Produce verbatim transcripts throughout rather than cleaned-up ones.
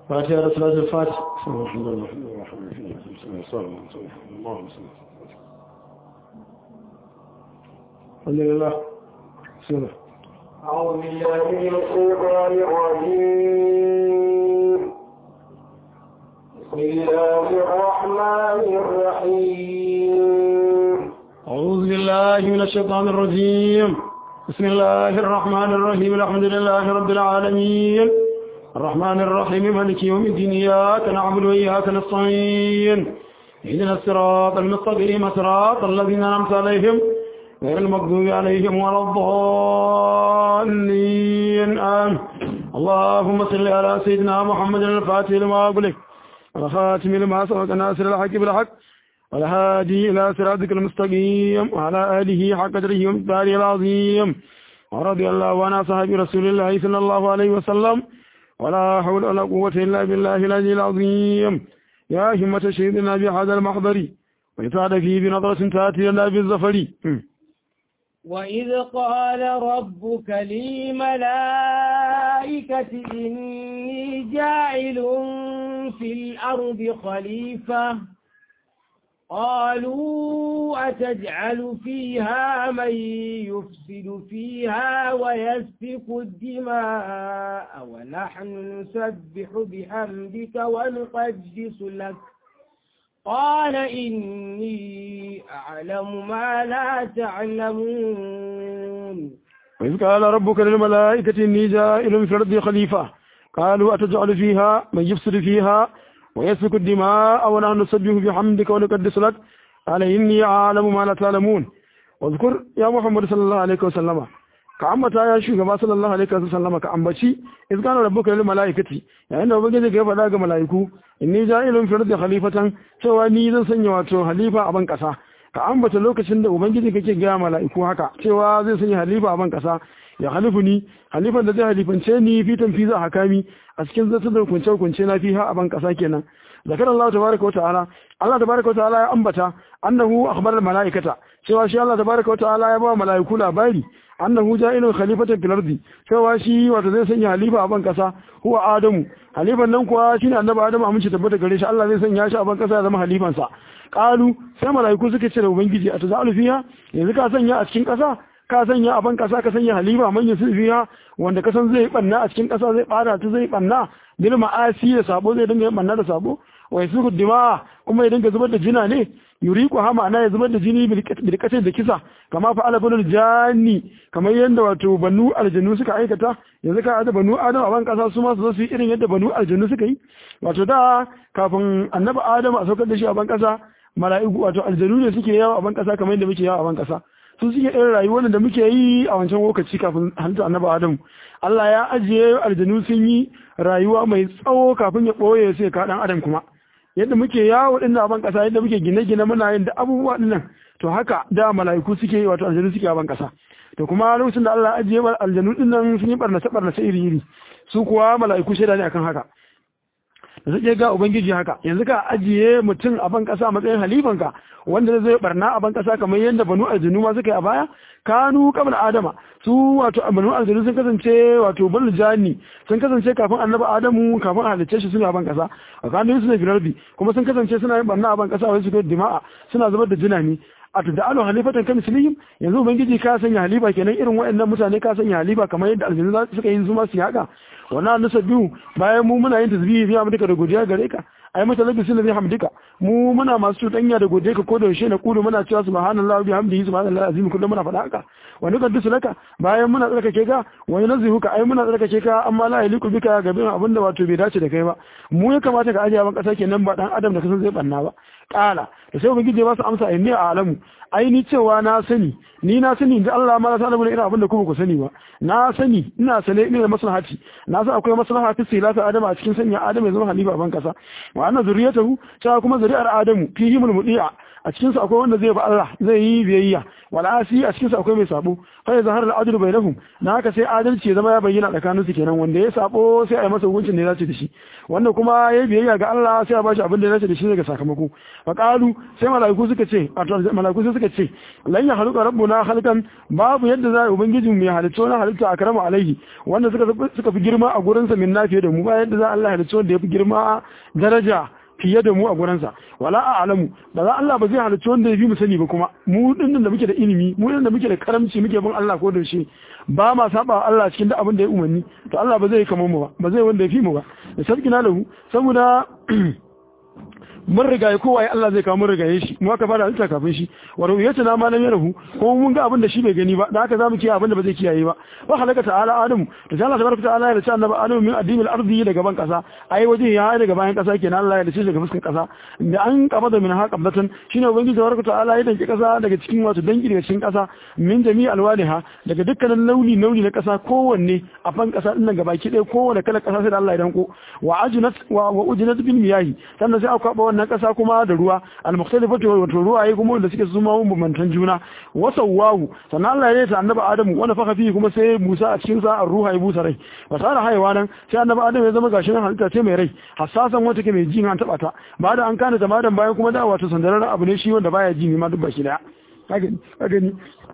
فاتحة صلاة الفاتح. الحمد لله. بسم الله. أعوذ بالله من الشيطان الرجيم. بسم الله الرحمن الرحيم. أعوذ بالله من الشيطان الرجيم. بسم الله الرحمن الرحيم. الحمد لله رب العالمين الرحمن الرحيم مالك يوم الدين إياك نعبد وإياك نستعين اهدنا الصراط المستقيم صراط الذين أنعمت عليهم غير المغضوب عليهم ولا الضالين آمين. اللهم صل على سيدنا محمد الفاتح لما أغلق والخاتم لما سبق ناصر الحق بالحق والهادي إلى صراطك المستقيم وعلى آله حق قدره ومقداره العظيم ورضي الله عن أصحاب رسول الله صلى الله عليه وسلم ولا حول ولا قوة إلا بالله العلي العظيم. يا همة شهدنا بهذا المحضر ويسعد فيه بنظرة تأتي لنا بالظفر. وإذ قال ربك للملائكة إني جاعل في الأرض خليفة قالوا أتجعل فيها من يفسد فيها ويسفك الدماء ونحن نسبح بحمدك ونقدس لك قال إني أعلم ما لا تعلمون. وإذ قال ربك للملائكة إني جاعل في الأرض خليفة قالوا أتجعل فيها من يفسد فيها ويسفك الدماء ونحن نسبح بحمدك ونقدس لك قال إني أعلم ما لا تعلمون. واذكر يا محمد صلى الله عليه وسلم كعمتا يا شugaba sallallahu alaihi wasallam ka ambaci iz kana rabbuka lil malaikati yayin da ubangiji ya faɗa ga malaiku inni ja'ilun fil ardi khalifatan cewa ni zan sanya wato halifa a ban kasa ka ambata lokacin da ubangiji kake ga malaiku haka cewa zai sanya halifa a ban kasa ya halifu ni halifan da zai halifance ni fitan fiza hakami a cikin zata da kunce kunce na fiha a ban kasa kenan zakar Allah tabaaraka wa ta'ala Allah tabaaraka wa ta'ala ya ambata annahu akhbara al malaikata cewa shi Allah tabaaraka wa ta'ala ya ba malaiku labari annahu ja'ilun khalifatan fil ardi cewa shi wato zai sanya halifa a ban kasa huwa adamu halifan nan kuwa shine annabi adamu amince tabbata gare shi Allah zai sanya shi a ban kasa ya zama halifan sa qalu sai malaiku suka ce da ubangiji a tazalu fiha yanzu ka sanya a cikin kasa ka sanya a ban kasa ka sanya halifa man yusu fiha wanda ka san zai banna a cikin kasa zai fara ta zai banna bil ma'asi da sabo zai dinga banna da sabo wai su dima kuma ya dinga zubar da jina ne yuriku hama ana ya zubar da jini bilkace da kisa kama fa ala banul janni kamar yanda wato banu aljannu suka aikata yanzu ka da banu adam a ban kasa su ma su zo su yi irin yadda banu aljannu suka yi wato da kafin annabi adam a saukar da shi a ban kasa mala'iku wato aljannu ne suke yawo a ban kasa kamar yadda muke yawo a ban kasa su suke irin rayuwar da muke yi a wancan lokaci kafin halitta annabi adam Allah ya ajiye aljannu sun yi rayuwa mai tsawo kafin ya boye sai ka dan adam kuma yadda muke yawo din a ban kasa yadda muke gine-gine muna yin da abubuwa din nan to haka da mala'iku suke yi wato aljanu suke a ban kasa to kuma lokacin da Allah ya ajiye aljanu din nan sun yi barnace barnace iri-iri su kuwa mala'iku shaida ne akan haka da suke ga ubangiji haka yanzu ka ajiye mutum a ban kasa matsayin halifanka wanda zai barna a ban kasa kamar yadda banu aljanu ma suka yi a baya kanu qabla adama su wato banu aljanu sun kasance wato banu jani sun kasance kafin annabi adamu kafin halicce shi suna ban kasa a kanu suna filarbi kuma sun kasance suna yin barna a ban kasa wai su dima'a suna zubar da jinani a tuda'alu halifatan kan mislihim yanzu ubangiji ka sanya halifa kenan irin waɗannan mutane ka sanya halifa kamar yadda aljanu suka yi zuma su yaka wannan nasabbihu bayan mu muna yin tasbihi biya muka da godiya gare ka ai mata labi sun da hamdika mu muna masu cutanya da godiya ka ko da yaushe na kudu muna cewa subhanallahi wa bihamdihi subhanallahi azim kullum muna faɗa haka wa nuqaddisu laka bayan muna tsarkake ka wa yunzihuka ai muna tsarkake ka amma la yaliku bika ga bin abinda wato bai dace da kai ba mu ya kamata ka ajiye ban kasa kenan ba dan adam da kasan zai banna ba kala da sai ubangiji ba su amsa inni a alamu ai ni cewa na sani ni na sani inda Allah ma ta alamu irin abin da kuma ku sani ba na sani ina sane ina da maslahati na san akwai maslaha fi silata adama a cikin sanya adamu ya zama halifa ban kasa wa anna zuriyatahu ta kuma zuri'ar adamu fihimul mudi'a a cikin su akwai wanda zai ba Allah zai yi biyayya wal asi a cikin su akwai mai sabo fa zahar al adlu bainahum na haka sai adalci ya zama ya bayyana tsakanin su kenan wanda ya sabo sai a yi masa hukuncin da ya dace da shi wanda kuma ya biyayya ga Allah sai a bashi abin da ya dace da shi daga sakamako fa qalu sai malaiku suka ce malaiku suka ce lan ya haluka rabbuna halkan babu yadda za ubangijin mu ya halicce wani halitta akramu alaihi wanda suka suka fi girma a gurin sa min nafiye da mu ba yadda za Allah ya halicce wanda ya fi girma daraja fiye da mu a gurinsa wala a'lamu ba za Allah ba zai halicci wanda ya fi mu sani ba kuma mu dinnan da muke da ilimi mu dinnan da muke da karamci muke bin Allah ko da shi ba ma saba Allah cikin da abin da ya umarni to Allah ba zai kamar mu ba ba zai wanda ya fi mu ba da sarkina lahu saboda mun rigaye kowa ya Allah zai kawo mun rigaye shi mu aka fara halitta kafin shi wa ru'yatuna ma lam yarahu ko mun ga abin da shi bai gani ba da haka zamu kiyaye abin da ba zai kiyaye ba wa halaka ta'ala adam to Allah tabaraka ta'ala ya ce annabi adam min adimil ardi daga ban kasa ai waje ya daga bayan kasa kenan Allah ya dace daga fuskar kasa da an kaba da min ha qablatan shine ubangiji tabaraka ta'ala ya danki kasa daga cikin wato dangi daga cikin kasa min jami' alwaniha daga dukkanin launi launi na kasa kowanne a ban kasa din nan gabaki ɗaya kowanne kala kasa sai da Allah ya danko wa ajnat wa ujnat bil miyahi sannan sai aka wannan kasa kuma da ruwa al-mukhtalifatu wato ruwaye kuma da suke zuma mun bambantan juna wasawahu sannan Allah ya ta annabi Adamu wanda faka fi kuma sai Musa a cikin sa ruha ya busa rai fasara haiwanan sai annabi Adamu ya zama gashin halitta ce mai rai hassasan wata ke mai jin an taba ta ba da an kana jamadan bayan kuma da wato sandaran abu ne shi wanda baya ji ne ma duk baki daya kaga kaga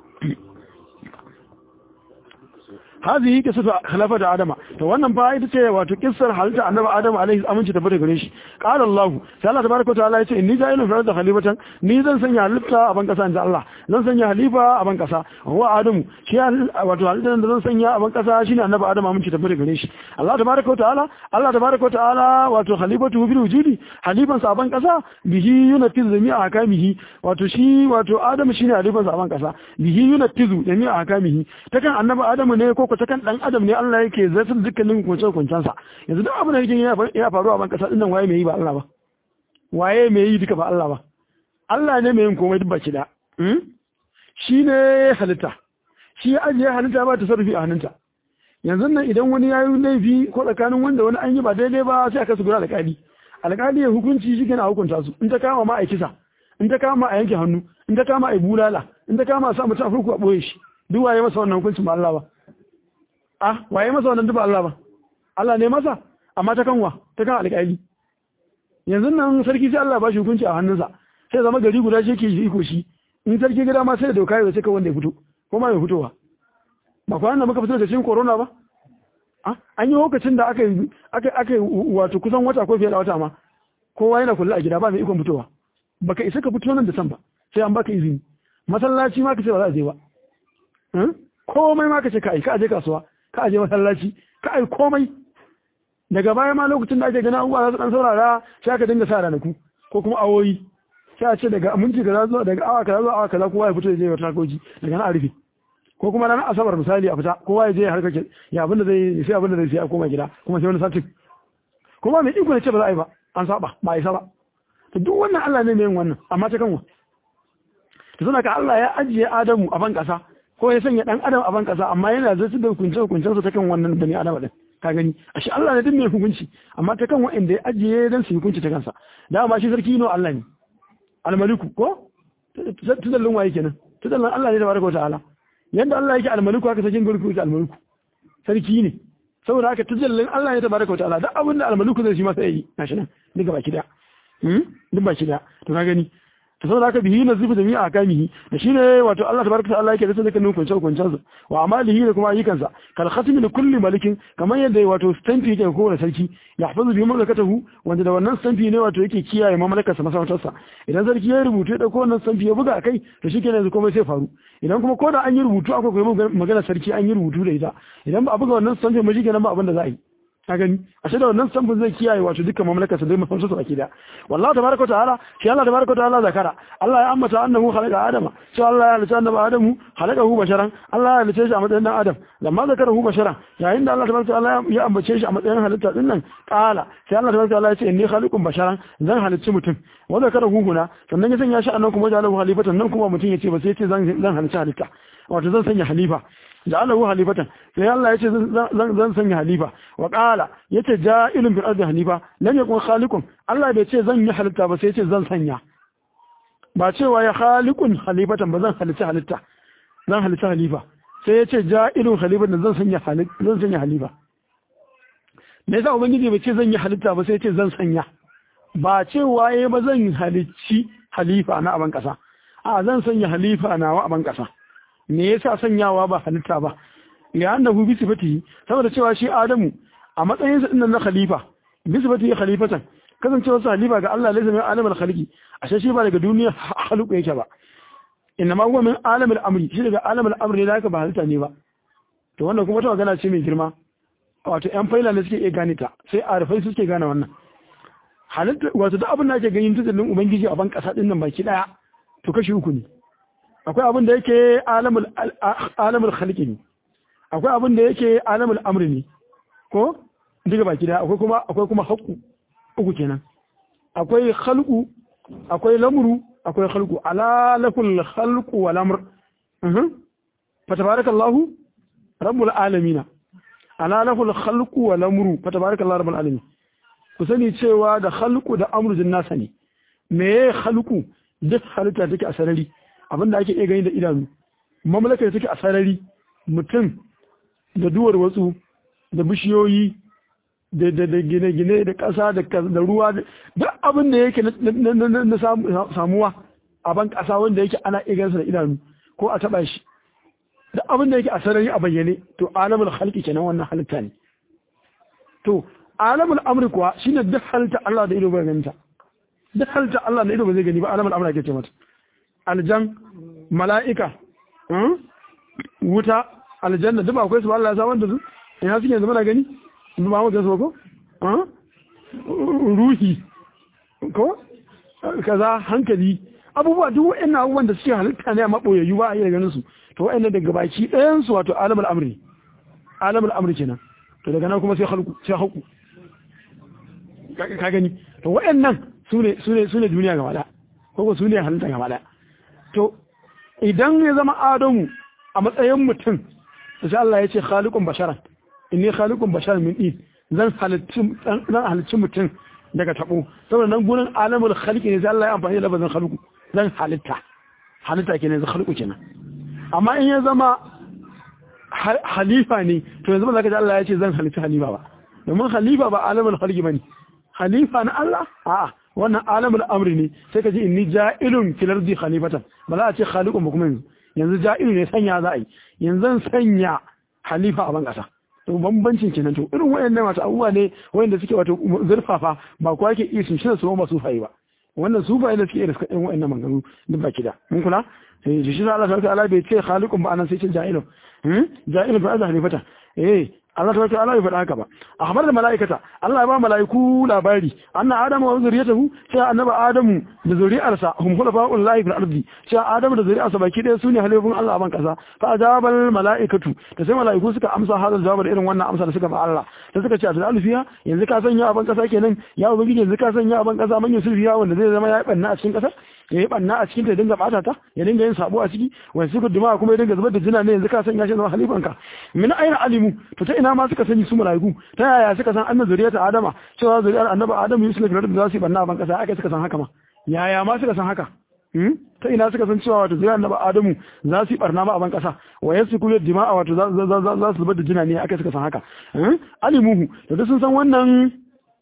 هذه قصة خلافة آدم فوانا فائدة وتكسر حالة أن آدم عليه أمن تتبري قريش قال الله سأل تبارك وتعالى إني جاء في الأرض خليفة نيزا سنيا حلفة أبن كسا إن شاء الله لن سنيا حليفة أبن كسا هو آدم شيء وتعالى لن سنيا أبن كسا شين أن آدم أمن تتبري قريش الله تبارك وتعالى الله تبارك وتعالى وتخليفته في الوجود حليفة أبن كسا به ينفذ جميع أحكامه وتشي وتو آدم شين حليفة أبن كسا به ينفذ جميع أحكامه تكن أن آدم ne ko ta kan dan adam ne Allah yake zartar dukkanin kunce-kuncen sa yanzu duk abin da yake ya faru a ban kasa dinnan waye mai yi ba Allah ba waye mai yi duka ba Allah ba Allah ne mai yin komai duk baki da shi ne halitta shi ajiye halitta ba ta sarfi a hannunta yanzu nan idan wani ya yi laifi ko tsakanin wanda wani an yi ba daidai ba sai aka su gura alƙali alƙali ya hukunci shi kenan a hukunta su in ta kama ma a kisa in ta kama a yanke hannu in ta kama a bulala in ta kama a sa mutum a furku a ɓoye shi duk waye masa wannan hukuncin ba Allah ba ah waye masa wannan duba Allah ba Allah ne masa amma ta kanwa ta kan alƙali yanzu nan sarki sai Allah ba shi hukunci a hannunsa sai zama gari guda shi yake iko shi in sarki gida ma sai da doka ya sai ka wanda ya fito ko ma ya fitowa ba kwanan da muka fito da cikin corona ba ah an yi lokacin da aka aka aka wato kusan wata ko fiye da wata ma kowa yana kula a gida ba mai ikon fitowa baka isa ka fito nan da san ba sai an baka izini masallaci ma ka ce ba za a je ba komai ma ka ce ka aika aje kasuwa ka aje masallaci ka ai komai daga baya ma lokacin da ake gana abubuwa za su dan saurara sai aka dinga sa ranaku ko kuma awoyi sai a ce daga minti kaza zuwa daga awa kaza zuwa awa kaza kowa ya fito ya je ya tarkoji daga nan a rufe ko kuma ranar asabar misali a fita kowa ya je ya harkar ya abinda zai sai abinda zai sai a koma gida kuma sai wani satin kuma mai iko ne ce ba za a yi ba an saba ba a yi saba to duk wannan Allah ne mai yin wannan amma ta kanwa to suna ka Allah ya ajiye Adamu a ban kasa ko ya sanya dan adam a ban kasa amma yana zai da hukunce hukuncen sa ta kan wannan bani adam din ka gani ashe Allah ne din mai hukunci amma ta kan wanda ya ajiye dan su hukunci ta kansa da ma shi sarki no Allah ne almaliku ko tudallin waye kenan tudallin Allah ne tabaraka wa ta'ala yanda Allah yake almaliku haka sakin gurku yake almaliku sarki ne saboda haka tudallin Allah ne tabaraka wa ta'ala duk abin da almaliku zai shi masa yi gashi nan duka baki da hmm duk baki da to ka gani to saboda haka bihi nazifu jami'a akamihi da shine wato Allah tabaraka ta'ala yake da sanin kan hukuncin hukuncin sa wa amalihi da kuma ayyukansa kal khatmi li kulli malikin kamar yadda wato stampi yake kowane sarki yahfazu bi mamlakatihi wanda da wannan stampi ne wato yake kiyaye mamlakar sa masarautarsa idan sarki ya rubuta da kowanne stampi ya buga kai to shikenan yanzu komai sai faru idan kuma ko da an yi rubutu akwai kuma magana sarki an yi rubutu da ita idan ba a buga wannan stampi ba shikenan ba abin da za a yi ka gani ashe da wannan samfin zai kiyaye wato dukkan mamlakarsa dai mafansu su akida wallahi tabaraka ta'ala shi Allah tabaraka ta'ala zakara Allah ya ambata annahu khalaqa adama shi Allah ya halitta annabi adamu khalaqahu basharan Allah ya halitta shi a matsayin dan adam lamma zakarahu basharan yayin da Allah tabaraka ta'ala ya ambace shi a matsayin halitta din nan kala sai Allah tabaraka ta'ala ya ce inni khaliqun basharan zan halicci mutum wa zakarahu huna sannan ya sanya shi annan kuma jalahu halifatan nan kuma mutum yace ba sai ya ce zan zan halicci halitta wato zan sanya halifa ja'alahu halifatan sai Allah yace zan zan sanya halifa wa qala yace ja'ilun bil ardi halifa lam yakun khaliqun Allah bai ce zan yi halitta ba sai yace zan sanya ba cewa ya khaliqun khalifatan ba zan halitta halitta zan halitta halifa sai ya ce ja'ilun khalifatan zan sanya halitta zan sanya halifa me yasa ubangiji bai ce zan yi halitta ba sai ya ce zan sanya ba cewa yayi ba zan halicci halifa na aban kasa a zan sanya halifa na wa aban kasa me yasa sanyawa ba halitta ba ya annahu bi sifatihi saboda cewa shi Adamu a matsayin sa dinnan na khalifa bi sifatihi khalifatan kasancewa sa halifa ga Allah laysa min alamul khaliqi ashe shi ba daga duniya haluku yake ba inma huwa min alamul amri shi daga alamul amri da ba halitta ne ba to wannan kuma ta magana ce mai girma wato yan faila ne suke iya gane ta sai arifai suke gane wannan halitta wato da abin da ake ganin tudun ubangiji a ban kasa din nan baki daya to kashi uku ne akwai abin da yake alamul alamul khaliqi ne akwai abin da yake alamul amri ne ko diga baki daya akwai kuma akwai kuma haqqu uku kenan akwai khalqu akwai lamru akwai khalqu ala lakul khalqu wal amr mhm fa tabarakallahu rabbul alamin ala lakul khalqu wal amru fa tabarakallahu rabbul alamin ku sani cewa da khalqu da amru din nasa ne me khalqu duk halitta take a sarari abinda ake iya gani da idanu mamlaka take a sarari mutum da duwar watsu da bishiyoyi da gine-gine da ƙasa da ruwa da abin da yake na samuwa a ban ƙasa wanda yake ana igansa da idanu ko a taɓa shi da abin da yake a sarari a bayyane to alamul halki kenan wannan halitta ne to alamul amri kuwa shine duk halitta Allah da ido bai ganta duk halitta Allah da ido ba zai gani ba alamul amri ake ce mata aljan mala'ika wuta aljanna duk akwai su ba Allah ya sa wanda su ina suke yanzu muna gani ba mu gaso ko ruhi ko kaza hankali abubuwa duk wa'annan abubuwan da suke halitta ne a maboyayyu ba a iya ganin su to wa'annan daga baki ɗayan su wato alamul amri alamul amri kenan to daga nan kuma sai halku sai haku ka gani to wa'annan sune sune sune duniya gaba da ko sune halitta gaba da to idan ya zama Adamu a matsayin mutum sai Allah ya ce khaliqun basharan inni khaliqun basharan min din zan halicci zan halicci mutum daga tabo saboda nan gurin alamul khaliqi ne sai Allah ya amfani da lafazin khaliqu zan halitta halitta kenan zan khaliqu kenan amma in ya zama halifa ne to yanzu ba zaka ji Allah ya ce zan halitta halifa ba domin halifa ba alamul khaliqi bane halifa na Allah a'a wannan alamul amri ne sai ka ji inni ja'ilun fil ardi khalifatan ba za a ce khaliqun ba kuma yanzu yanzu ja'ilun ne sanya za a yi yanzu sanya halifa a ban kasa to bambancin kenan to irin wayannan masu abubuwa ne wayanda suke wato zurfafa ba kowa yake iya sun su ba su fayi ba wannan su ba da suke irin irin wayannan maganganu duk baki da mun kula sai shi Allah ta'ala bai ce khaliqun ba anan sai ce ja'ilun hmm ja'ilun fa halifata eh Allah ta ta'ala bai faɗa haka ba akhbar da malaikata Allah ya ba malaiku labari anna adamu wa zuriyatahu sai annabi adamu da zuriyarsa hum khulafa'ul lahi fil ardi sai adamu da zuriyarsa baki ɗaya sune halifun Allah a ban kasa fa ajabal malaikatu da sai malaiku suka amsa hadal jawab irin wannan amsa da suka ba Allah da suka ce a alfiya yanzu ka sanya a ban kasa kenan ya ubangiji yanzu ka sanya a ban kasa manyan sulfiya wanda zai zama ya banna a cikin kasa ya yi banna a cikin ta dinga bata ta ya dinga yin sabo a ciki wani suka dima kuma ya dinga zubar da jina ne yanzu ka sanya shi zama halifanka min aina alimu to ta ina ma suka sani su malaiku ta yaya suka san annabi zuriyata adama cewa zuriyar annabi adamu yusuf da za su yi banna a ban kasa aka suka san haka ma yaya ma suka san haka ta ina suka san cewa wato zuriyar annabi adamu za su yi barna ma a ban kasa wa yasu kullu dima'a wato za su zubar da jina ne aka suka san haka alimuhu to sun san wannan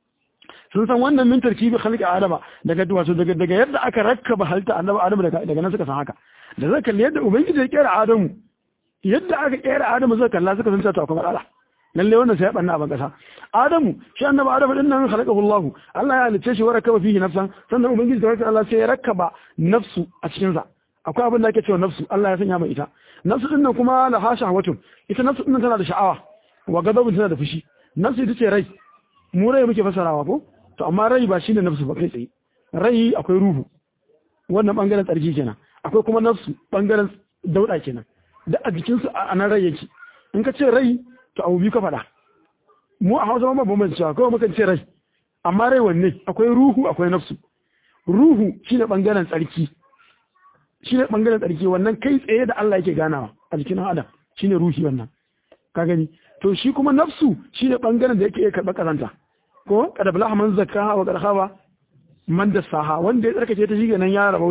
sun san wannan min tarkibi khalqi adama daga wato daga daga yadda aka rakkaba halitta annabi adamu daga daga nan suka san haka da zaka kalli yadda ubangiji ya kera adamu yadda aka kera adamu zaka kalla suka san cewa akwai matsala lalle wannan sai ya banna a ban kasa adamu shi annabi adamu din nan khalaqahu Allah Allah ya halice shi wa rakkaba fihi nafsan sannan ubangiji tabaraka Allah sai ya rakkaba nafsu a cikin sa akwai abin da ake cewa nafsu Allah ya sanya mai ita nafsu din nan kuma la hasha watun ita nafsu din nan tana da sha'awa wa gadabun tana da fushi nafsu ita ce rai mu rai muke fasarawa ko to amma rai ba shine nafsu ba kai tsaye rai akwai ruhu wannan bangaren tsarki kenan akwai kuma nafsu bangaren dauda kenan da a jikin su a nan rai yake in ka ce rai to abu biyu ka faɗa mu a Hausa ma ban cewa kawai mukan ce rai amma rai wanne akwai ruhu akwai nafsu ruhu shine bangaren tsarki shine bangaren tsarki wannan kai tsaye da Allah yake ganawa a jikin Adam shine ruhi wannan ka gani to shi kuma nafsu shine bangaren da yake karɓar kazanta ko kada bala man zakka wa kada khaba man da saha wanda ya tsarkake ta shi nan ya rabauta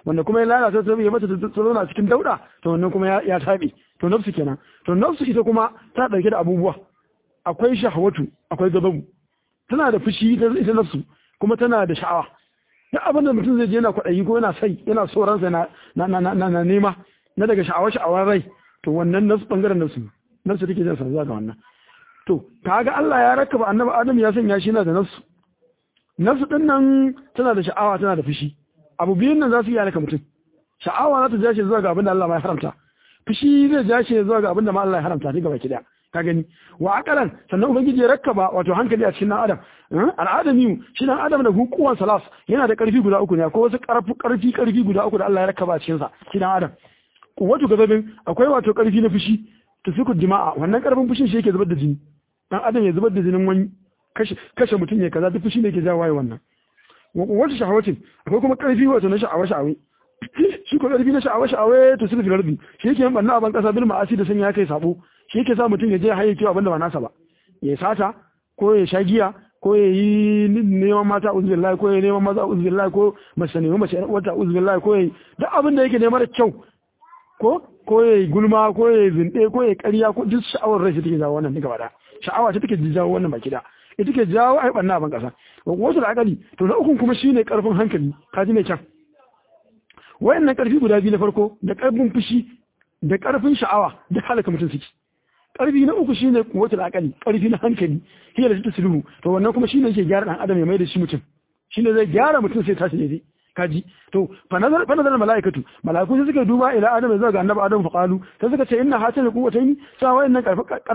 wanda kuma ya lalata ta ya mata ta zauna cikin dauda to wannan kuma ya, ya tabe to nafsu kenan to nafsu ita kuma ta dauke da abubuwa akwai shahwatu akwai gababu tana da fushi ita nafsu kuma tana da sha'awa duk abin da mutum zai je yana kwaɗayi ko yana sai yana so ransa na na na na nema na daga sha'awa sha'awar rai to wannan nafsu bangaren nafsu nafsu take jin sa zuwa ga wannan to kaga Allah ya rakaba annabi Adam ya sanya shi yana da nafsu nafsu din nan tana da sha'awa tana da fushi abu biyun nan za su yi alaka mutum sha'awa za ta ja shi zuwa ga abin da Allah ma ya haramta fushi zai ja shi zuwa ga abin da ma Allah ya haramta daga baki daya ka gani wa akalan sannan ubangiji ya rakkaba wato hankali a cikin dan adam al'adami shi dan adam da hukuwan salas yana da karfi guda uku ne akwai wasu karfi karfi karfi guda uku da Allah ya rakkaba a cikin sa shi dan adam wato gazabin akwai wato karfi na fushi tusuku dima'a wannan karfin fushin shi yake zubar da jini dan adam ya zubar da jinin wani kashe kashe mutum ne kaza duk fushi ne yake jawo waye wannan wata shahawacin akwai kuma karfi wato na sha'awa sha'awi shi ko karfi na sha'awa sha'awi to sulfi lardi shi yake yan banna a ban kasa bil ma'asi da sanya kai sabo shi yake sa mutum ya je haye kiwa abinda ba nasa ba ya sata ko ya sha giya ko ya yi neman mata uzbillahi ko ya neman maza uzbillahi ko mace neman mace wata uzbillahi ko ya duk abin da yake neman da kyau ko ko ya yi gulma ko ya yi zinde ko ya ƙarya ko duk sha'awar rai take jawo wannan duka bada sha'awa ce take jawo wannan baki da ita take jawo ai banna ban kasa wasu da akali to na ukun kuma shine karfin hankali kaji ne can wayannan karfi guda biyu na farko da karfin fushi da karfin sha'awa da halaka mutum suke karfi na uku shine kuwatul akali karfi na hankali hiya da tasluhu to wannan kuma shine yake gyara dan adam ya mai da shi mutum shine zai gyara mutum sai tashi daidai kaji to fa nazar fa nazar malaikatu malaiku sai suka duba ila adam zuwa ga annabi adam fa qalu sai suka ce inna hatal quwwatayn sa wayannan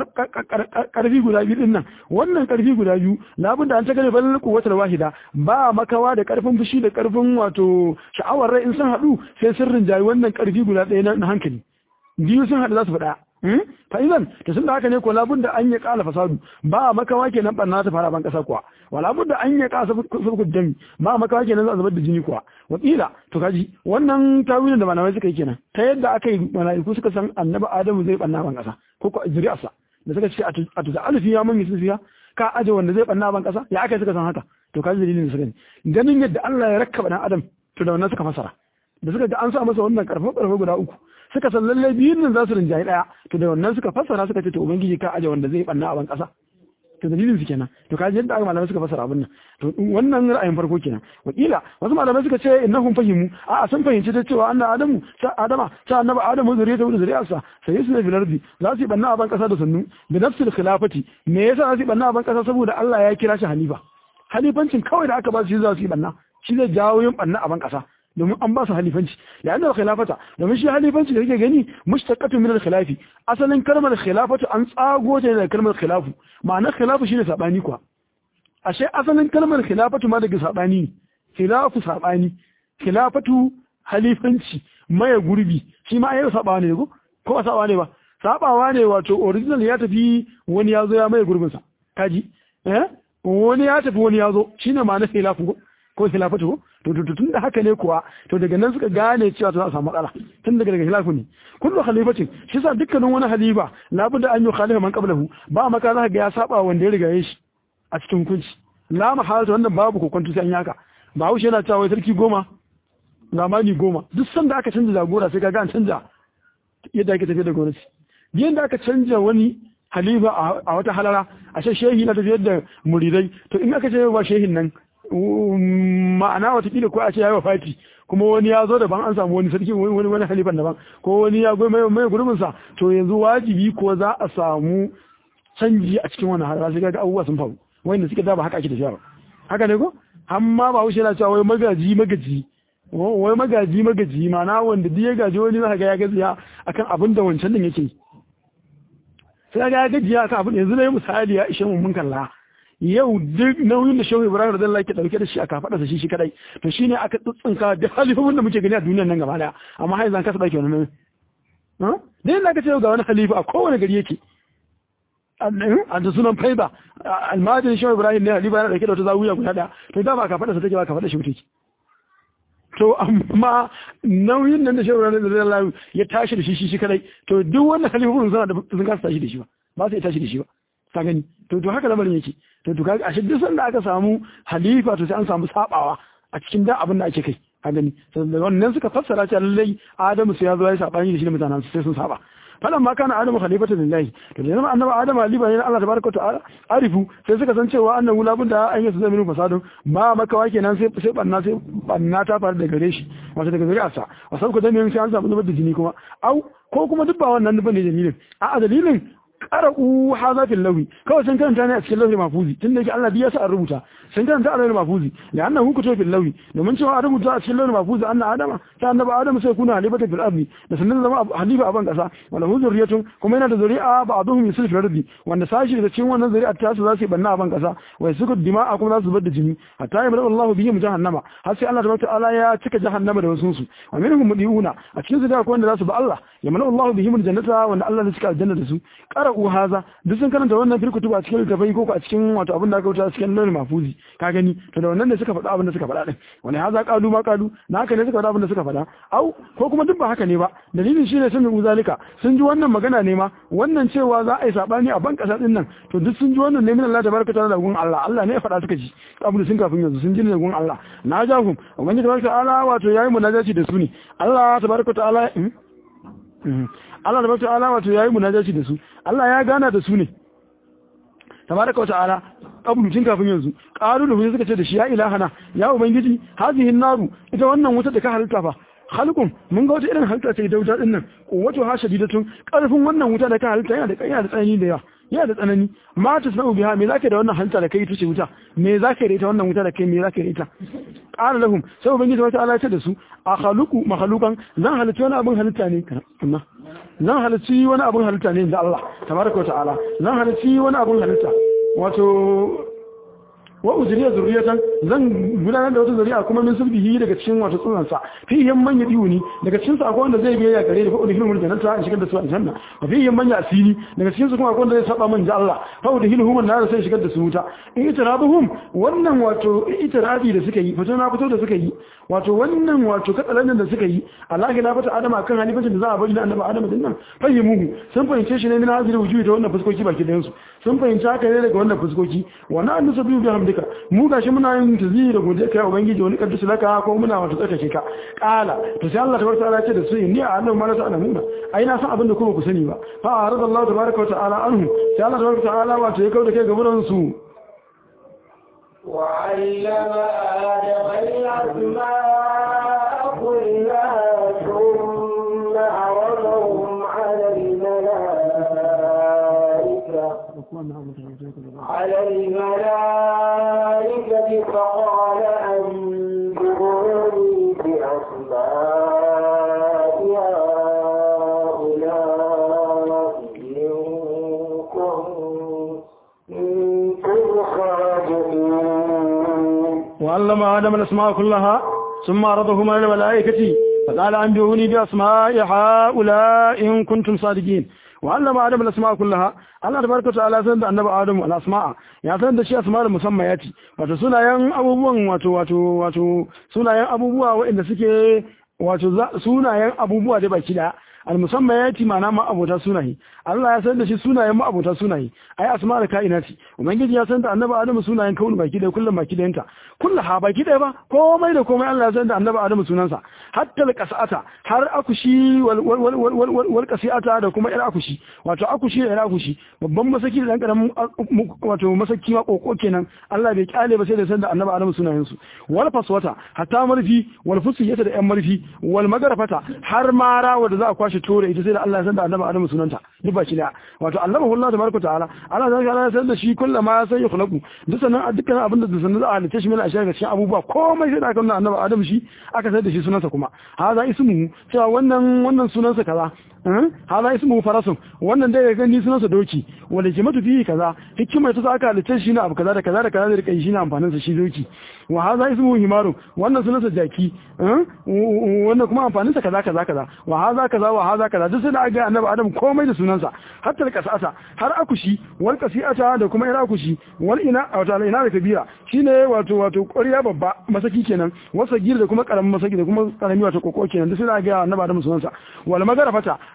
karfi guda biyu din nan wannan karfi guda biyu labunda an ta gane bal quwwatul wahida ba makawa da karfin fushi da karfin wato sha'awar rai in sun hadu sai sirrin jayi wannan karfi guda ɗaya na hankali biyu sun hadu za su faɗa fa idan to sun da haka ne ko labunda an ya kala fasadu ba makawa kenan banna ta fara ban kasa kuwa wala budda an ya kasa sabku dami ba makawa kenan za a zubar da jini kuwa wakila to kaji wannan tawilin da malamai suka yi kenan ta yadda aka yi malaiku suka san annabi adamu zai banna ban kasa ko ko zuri'arsa da suka ce a tuza alfi ya mun yusufiya ka aje wanda zai banna ban kasa ya aka suka san haka to kaji dalilin da suka yi ganin yadda Allah ya rakkaba dan adam to da wannan suka fasara da suka ga an sa masa wannan karfa karfa guda uku suka san lalle biyun nan za su rinjaye daya to da wannan suka fassara suka ce to ubangiji ka aje wanda zai banna a ban kasa to dalilin su kenan to kaji yadda malamai suka fassara abin nan to wannan ra'ayin farko kenan wakila wasu malamai suka ce innahum fahimu a sun fahimci ta cewa annabi adamu sa adama sa annabi adamu zuriyata da zuriyarsa sai su ne bilardi za su banna a ban kasa da sunnu bi nafsil khilafati me yasa za su banna a ban kasa saboda Allah ya kira shi halifa halifancin kawai da aka ba su za su yi banna shi zai jawo yin banna a ban kasa domin an ba su halifanci da yanda khilafata domin shi halifanci da kake gani mushtaqatu min al-khilafi asalin kalmar khilafatu an tsago ta daga kalmar khilafu ma'anar khilafu shine sabani kuwa ashe asalin kalmar khilafatu ma daga sabani ne khilafu sabani khilafatu halifanci maye gurbi shi ma ayi sabawa ne ko ko sabawa ne ba sabawa ne wato original ya tafi wani ya zo ya maye gurbin sa kaji eh wani ya tafi wani ya zo shine ma'anar khilafu ko khilafatu to to tun da haka ne kuwa to daga nan suka gane cewa to za a samu matsala tun daga daga khilafu ne kullu khalifatin shi sa dukkanin wani halifa labudda an yi khalifa man qablahu ba maka za ka ga ya saba wanda ya riga shi a cikin hukunci la mahalatu wannan babu kokonto sai an yaka ba haushe yana cewa wai sarki goma zamani goma duk sanda aka canza jagora sai ka ga an canza yadda ake tafiya da gwamnati biyan da aka canja wani halifa a wata halara a shehi na tafiyar da muridai to in aka ce ba shehin nan ma'ana watakila ko a ce ya yi wa fati kuma wani ya zo daban an samu wani sarki wani wani halifan daban ko wani ya goyi mai gurbinsa to yanzu wajibi ko za a samu canji a cikin wannan halara sai ga abubuwa sun faru wanda suke da ba haka ake tafiya ba haka ne ko amma ba haushe yana cewa wai magaji magaji wai magaji magaji ma'ana wanda duk ya gaji wani za ka ga ya gajiya akan abin da wancan din yake sai ga ya gajiya akan abin yanzu ne misali ya ishe mun kalla yau duk nauyin da shehu ibrahim radiyallahu anhu ke dauke da shi aka fada shi shi kadai to shine aka tsuntsunka da halifofin da muke gani a duniyar nan gaba daya amma har yanzu an kasa dauke wannan ha dan da aka ce ga wani halifa a kowane gari yake an da sunan faiba almajin shehu ibrahim ne halifa yana dauke da wata zawiya guda daya to da ba ka fada sa take ba ka fada shi wuce to amma nauyin nan da shehu ibrahim radiyallahu anhu ya tashi da shi shi kadai to duk wannan halifofin suna da sun kasa tashi da shi ba ba sai tashi da shi ba ka gani to to haka lamarin yake to to kaga ashe duk sanda aka samu halifa to sai an samu sabawa a cikin da abin da ake kai a gani da wannan suka fassara cewa lallai Adamu sai ya zo ya sabani da shi da mutanen sai sun saba falan ma kana Adamu khalifatan lillahi to da zama annabi Adamu halifa ne Allah tabaraka ta'ala arifu sai suka san cewa annahu la budda an yi su zaminu fasadun ba makawa kenan sai sai banna sai banna ta faru da gare shi wato daga gare asa wasan ku da me sai an samu zubar da jini kuma au ko kuma duk ba wannan bane dalilin a dalilin qara'u hadha fil lawi kawai sun karanta ne a cikin lawhi mahfuzi tunda yake Allah biya sa a rubuta sun karanta a lawhi mahfuzi la'anna hu kutu fil lawi domin cewa a rubuta a cikin lawhi mahfuzi anna adama ta annabi adam sai kuna halifatan fil ardi da sannan zama halifa a ban kasa wala hu zurriyatun kuma yana da zuri'a ba'dhum yusil fil ardi wanda sashi da cikin wannan zuri'a ta su za su yi banna a ban kasa wai suku dima'a kuma za su zubar da jini hatta yamra Allah bihim jahannama har sai Allah tabaraka ta'ala ya cika jahannama da wasu su wa minhum mudiuna a cikin su da akwai wanda za su ba Allah yamna Allah bihim jannata wanda Allah zai cika aljanna da su qara'u haza duk sun karanta wannan firkutu a cikin littafai ko a cikin wato abin da aka wuta a cikin lawhi mahfuzi ka gani to da wannan ne suka faɗa abin da suka faɗa din wani haza qalu ma qalu na haka ne suka faɗa abin da suka faɗa au ko kuma duk ba haka ne ba dalilin shine sun yi zalika sun ji wannan magana ne ma wannan cewa za a yi sabani a ban kasa din nan to duk sun ji wannan ne min Allah tabaraka ta'ala da gun Allah Allah ne ya faɗa suka ji abu da sun kafin yanzu sun ji ne gun Allah na jahum ubangiji tabaraka ta'ala wato yayi munajaci da su ne Allah tabaraka ta'ala Allah da bata ala wato yayi munajaci da su Allah ya gana da su ne tabaraka wa ta'ala qablu tun kafin yanzu qalu da suka ce da shi ya ilahana ya ubangiji hazihi naru ita wannan wuta da ka halitta fa khalqum mun ga wata irin halitta ce da wuta din nan wato ha shadidatun karfin wannan wuta da ka halitta yana da yana da tsanani da yawa yana da tsanani ma ta sanu biha me zaka da wannan halitta da kai ita ce wuta me zaka da ita wannan wuta da kai me zaka da ita qala lahum sai ubangiji wata Allah ya ce da su a khaluqu makhluqan zan halitta wani abin halitta ne amma zan halitta wani abin halitta ne da Allah tabaraka wa ta'ala zan halitta wani abin halitta wato wa uzriya zuriyatan zan gudanar da wata zuriya kuma min sulbihi daga cikin wato tsunansa fi yan manya diuni daga cikin sa akwai wanda zai biya gare da fa'udu hilmul jannata in shigar da su aljanna wa fi yan manya asili daga cikin su kuma akwai wanda zai saba man da Allah fa'udu hilhum nar sai shigar da su wuta in itirabuhum wannan wato itirabi da suka yi fito na fito da suka yi wato wannan wato katsalan da suka yi Allah ya lafata Adam kan halifancin da za a bari da annabi Adam din nan fahimuhu sun fahimce shi ne min haziri wujuhi da wannan fuskoki baki da yansu sun fahimci haka ne daga wannan fuskoki wannan annabi biyu bi hamdika mu gashi muna yin taziri da godiya kai ubangiji wani kaddasu laka ko muna wato tsarkake ka kala to sai Allah tabaraka ta'ala ce da su inni a'lamu ma la ta'lamuna ai na san abin da kuma ku sani ba fa aradallahu tabaraka wa ta'ala anhu sai Allah tabaraka ta'ala wato ya kauda kai gaburan su وعلم آدم الأسماء كلها ثم عرضهم على الملائكة على الملائكة فقال أنبئوني بأسماء هؤلاء إن كنتم صادقين وعلم آدم الأسماء كلها ثم عرضهم على الملائكة فقال أنبئوني بأسماء هؤلاء إن كنتم صادقين وعلم آدم الأسماء كلها Allah tabaraka ta'ala san da annabi Adamu al-asma'a ya san da shi asma'ul musammayati wato sunayen abubuwan wato wato wato sunayen abubuwa waɗanda suke wato sunayen abubuwa da baki da al-musammayati ma'ana ma abota sunaye Allah ya san da shi sunayen ma abota sunaye ai asma'ul kainati ubangiji ya san da annabi Adamu sunayen kaunu baki da kullum baki dayanta kullaha baki da ba komai da komai Allah ya san da annabi Adamu sunansa hatta al-qas'ata har akushi wal wal wal wal qas'ata da kuma ir akushi wato akushi da ir akushi babban masaki da dan karamin wato masaki ma koko kenan Allah bai kyale ba sai da san da annabi Adamu sunayen su wal faswata hatta marfi wal fusiyata da yan marfi wal magarafata har mara wanda za a kwashi tore ita sai da Allah ya san da annabi Adamu sunanta duk ba shi da wato annabi Allah tabaraka ta'ala Allah zai Allah ya san da shi kullu ma sai ya khulaqu duk sanan a dukkan abin da sanan za a halitta shi mai ashiya ga cikin abubuwa komai sai da aka nuna annabi Adamu shi aka san da shi sunansa kuma haza ismu cewa wannan wannan sunansa kaza haza ismu farasun wannan dai ga ni sunansa doki wanda hikimatu fi kaza hikimar ta aka halitta shi na abu kaza da kaza da kaza da rika shi na amfanin sa shi doki wa haza ismu himaru wannan sunansa jaki wannan kuma amfanin sa kaza kaza kaza wa haza kaza wa haza kaza duk sai da ga annabi Adam komai da sunansa hatta da kasata har akushi wal qasiata da kuma ira akushi wal ina wato ina da kabira shine wato wato ƙwarya babba masaki kenan wasa gir da kuma karamin masaki da kuma karami wato koko kenan duk sai da ga annabi Adam sunansa wal magarafata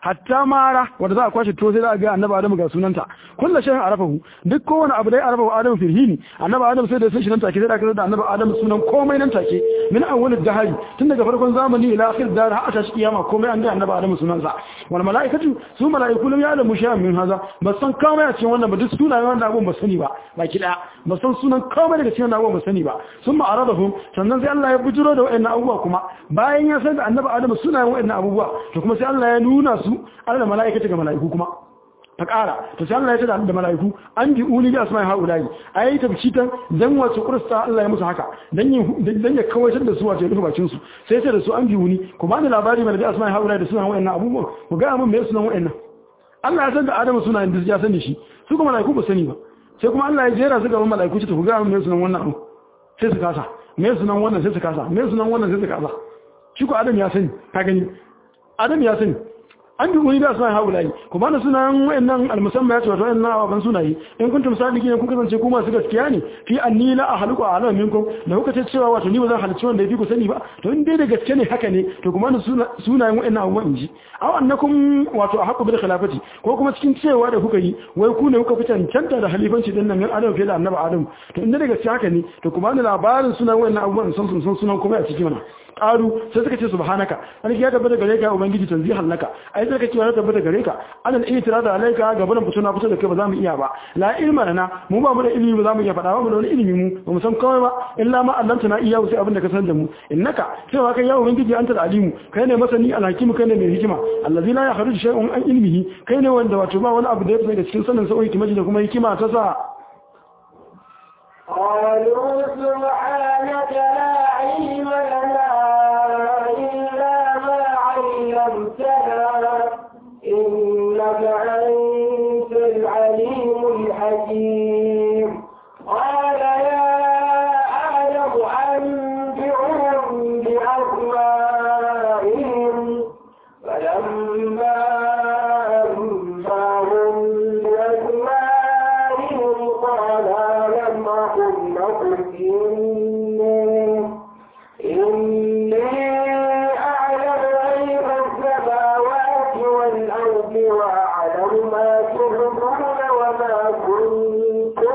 hatta mara wanda za a kwashe to sai za a ga annabi Adamu ga sunanta kullu shay'in arafahu duk kowane abu dai arafahu Adamu firhini annabi Adamu sai da sai shi nan take sai da aka da annabi Adamu sunan komai nan take min awwal dahari tun daga farkon zamani ila akhir dar har ta kiyama komai an ga annabi Adamu sunansa wal malaikatu su malaiku lam ya'lamu shay'an min haza ba san komai a cikin wannan ba duk sunayen wannan abun ba sani ba baki daya ba san sunan komai daga cikin wannan abun ba sani ba sun ma'aradahum sannan sai Allah ya bujiro da wayannan abubuwa kuma bayan ya san da annabi Adamu sunayen wayannan abubuwa to kuma sai Allah ya nuna su Allah malaikatu ga malaiku kuma ta ƙara to sai Allah ya tada da malaiku an bi uli bi asma'i haula'i ayi tabcitan dan wace kursta Allah ya musu haka dan dan ya kawaitar da su wace rufe bakin su sai sai da su an bi uni kuma da labari mai da asma'i haula'i da sunan wayannan abubuwan ku ga mun me sunan wayannan Allah ya san da Adamu sunayen da ya sani shi su kuma malaiku ba sani ba sai kuma Allah ya jera su gaban malaiku ce ku ga mun me sunan wannan abu sai su kasa me sunan wannan sai su kasa me sunan wannan sai su kasa shi ko Adam ya sani ka gani Adam ya sani an bi wani da suna haulayi kuma da sunan wayannan almusamma ya ce wato wayannan ababan sunayi in kuntum sadiqina kun kasance ku masu gaskiya ne fi anni la ahluqu ala minkum da kuka ce cewa wato ni ba zan halicci wanda yafi ku sani ba to in dai da gaske ne haka ne to kuma da sunayen wayannan abubuwan inji aw annakum wato ahqqu bil khilafati ko kuma cikin cewa da kuka yi wai ku ne kuka fi cancanta da halifanci din nan min adam fi da annabi adam to in dai da gaske haka ne to kuma da labarin sunan wayannan abubuwan sun sun sunan kuma a cikin mana qalu sai suka ce subhanaka an ya tabbata gare ka ubangiji tanzihan laka ai sai kake wani tabbata gare ka anan itirada alaika gaban fituna fito da kai ba za mu iya ba la ilma lana mu ba mu da ilimi ba za mu iya faɗa ba mu da wani ilimi mu ba mu san kawai ba illa ma allantana iya sai abin da ka san da mu innaka cewa kai ya ubangiji anta alimu kai ne masani alhakim kai ne mai hikima allazi la yakhruju shay'un an ilmihi kai ne wanda wato ba wani abu da ya fita daga cikin sanin sa'o'i hikima da kuma hikima ta sa قالوا سبحانك لا علم لنا إلا ما علمتنا إنك أنت العليم الحكيم قال يا آدم أنبئهم بأسمائهم فلما أنبأهم بأسمائهم قال لم أقل لكم إني إني أعلم غيب السماوات والأرض وأعلم ما تبدون وما كنتم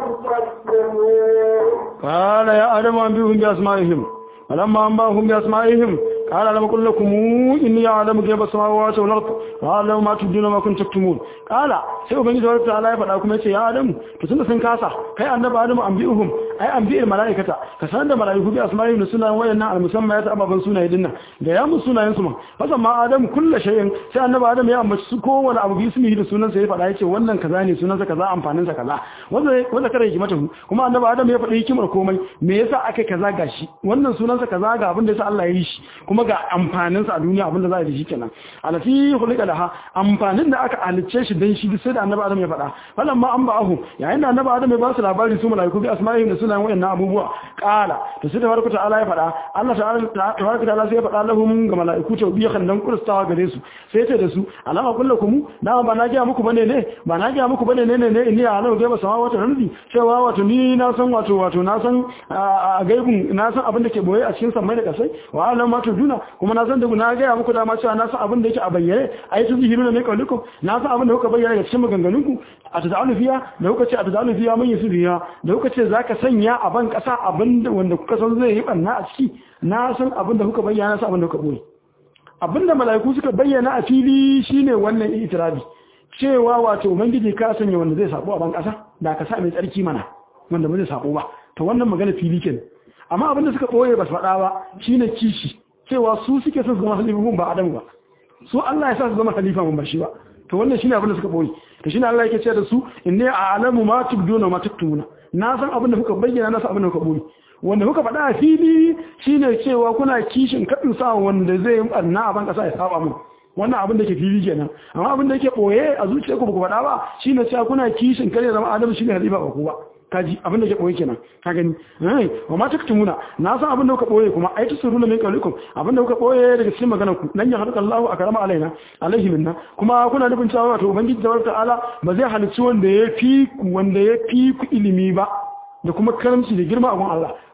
تكتمون قال يا آدم أنبئهم بأسمائهم فلما أنبأهم بأسمائهم قال لم أقل لكم إني أعلم غيب السماوات والأرض وأعلم ما تبدون وما كنتم تكتمون قال sai ubangiji subhanahu wataala ya faɗa kuma yace ya Adamu to tunda sun kasa kai annabi Adamu anbi'uhum ai anbi'il malaikata ka san da malaiku bi asma'ihim sunan wayannan almusammayat ababan sunaye dinnan da ya mu sunayen su ma fasan ma Adamu kullu shay'in sai annabi Adamu ya ambaci su kowane abu bi ismihi da sunan sa ya faɗa yace wannan kaza ne sunan sa kaza amfanin sa kaza wanda wanda kare hikimata kuma annabi Adamu ya faɗi hikimar komai me yasa aka kaza gashi wannan sunan sa kaza ga abin da yasa Allah ya yi shi kuma ga amfanin sa a duniya abin da za a yi shi kenan alati khulqa laha amfanin da aka halicce shi dan shi sai da annabi Adam ya faɗa falan ma an ba'ahu yayin da annabi Adam ya ba su labari su malaiku bi asma'ihim da sunan wayannan abubuwa qala to sai tabaraka ta'ala ya faɗa Allah ta'ala tabaraka ta'ala sai ya faɗa lahum ga malaiku to biya kan dan kurstawa gare su sai ce da su alama kullakum da ba na ga muku bane ne ba na ga muku bane ne ne inni alama ga ba sama wata randi cewa wato ni na san wato wato na san a gaibun na san abin da ke boye a cikin sammai da kasai wa alama to duna kuma na san da na ga muku da ma cewa na san abin da yake a bayyane ai tu zihiruna ne kaulikum na san abin da kuka bayyana cikin maganganunku a tazalu fiya da kuka ce a tazalu fiya mun yi fiya da kuka ce zaka sanya a ban kasa abinda wanda kuka san zai yi banna a ciki na san abinda kuka bayyana sa abinda kuka boye abinda malaiku suka bayyana a fili shine wannan itirabi cewa wato ubangiji ka sanya wanda zai sabo a ban kasa da ka sa mai tsarki mana wanda ba zai sabo ba to wannan magana fili kenan amma abinda suka boye ba su faɗa ba shine kishi cewa su suke son su zama halifan ba Adamu ba su Allah ya sa su zama halifa mun ba shi ba to wannan shine abin da suka boye to shine Allah yake cewa da su inni a'lamu ma tubduna ma taktumuna na san abin da kuka bayyana na san abin da kuka boye wanda kuka faɗa a fili shine cewa kuna kishin kadin sa wanda zai yi anna a ban kasa ya saba mu wannan abin da ke fili kenan amma abin da yake boye a zuciyarku ba ku faɗa ba shine cewa kuna kishin kare zama Adamu shine halifa ba ku ba kaji abin da ke boye kenan ka gani eh wa ma taktumuna na san abin da kuka boye kuma ai tusuruna min qaulikum abin da kuka boye daga cikin maganar ku nan ya halaka Allahu akrama alaina alaihi minna kuma kuna nufin cewa wato ubangiji tabaraka ta'ala ba zai halicci wanda ya fi ku wanda ya fi ku ilimi ba da kuma karamci da girma a gun Allah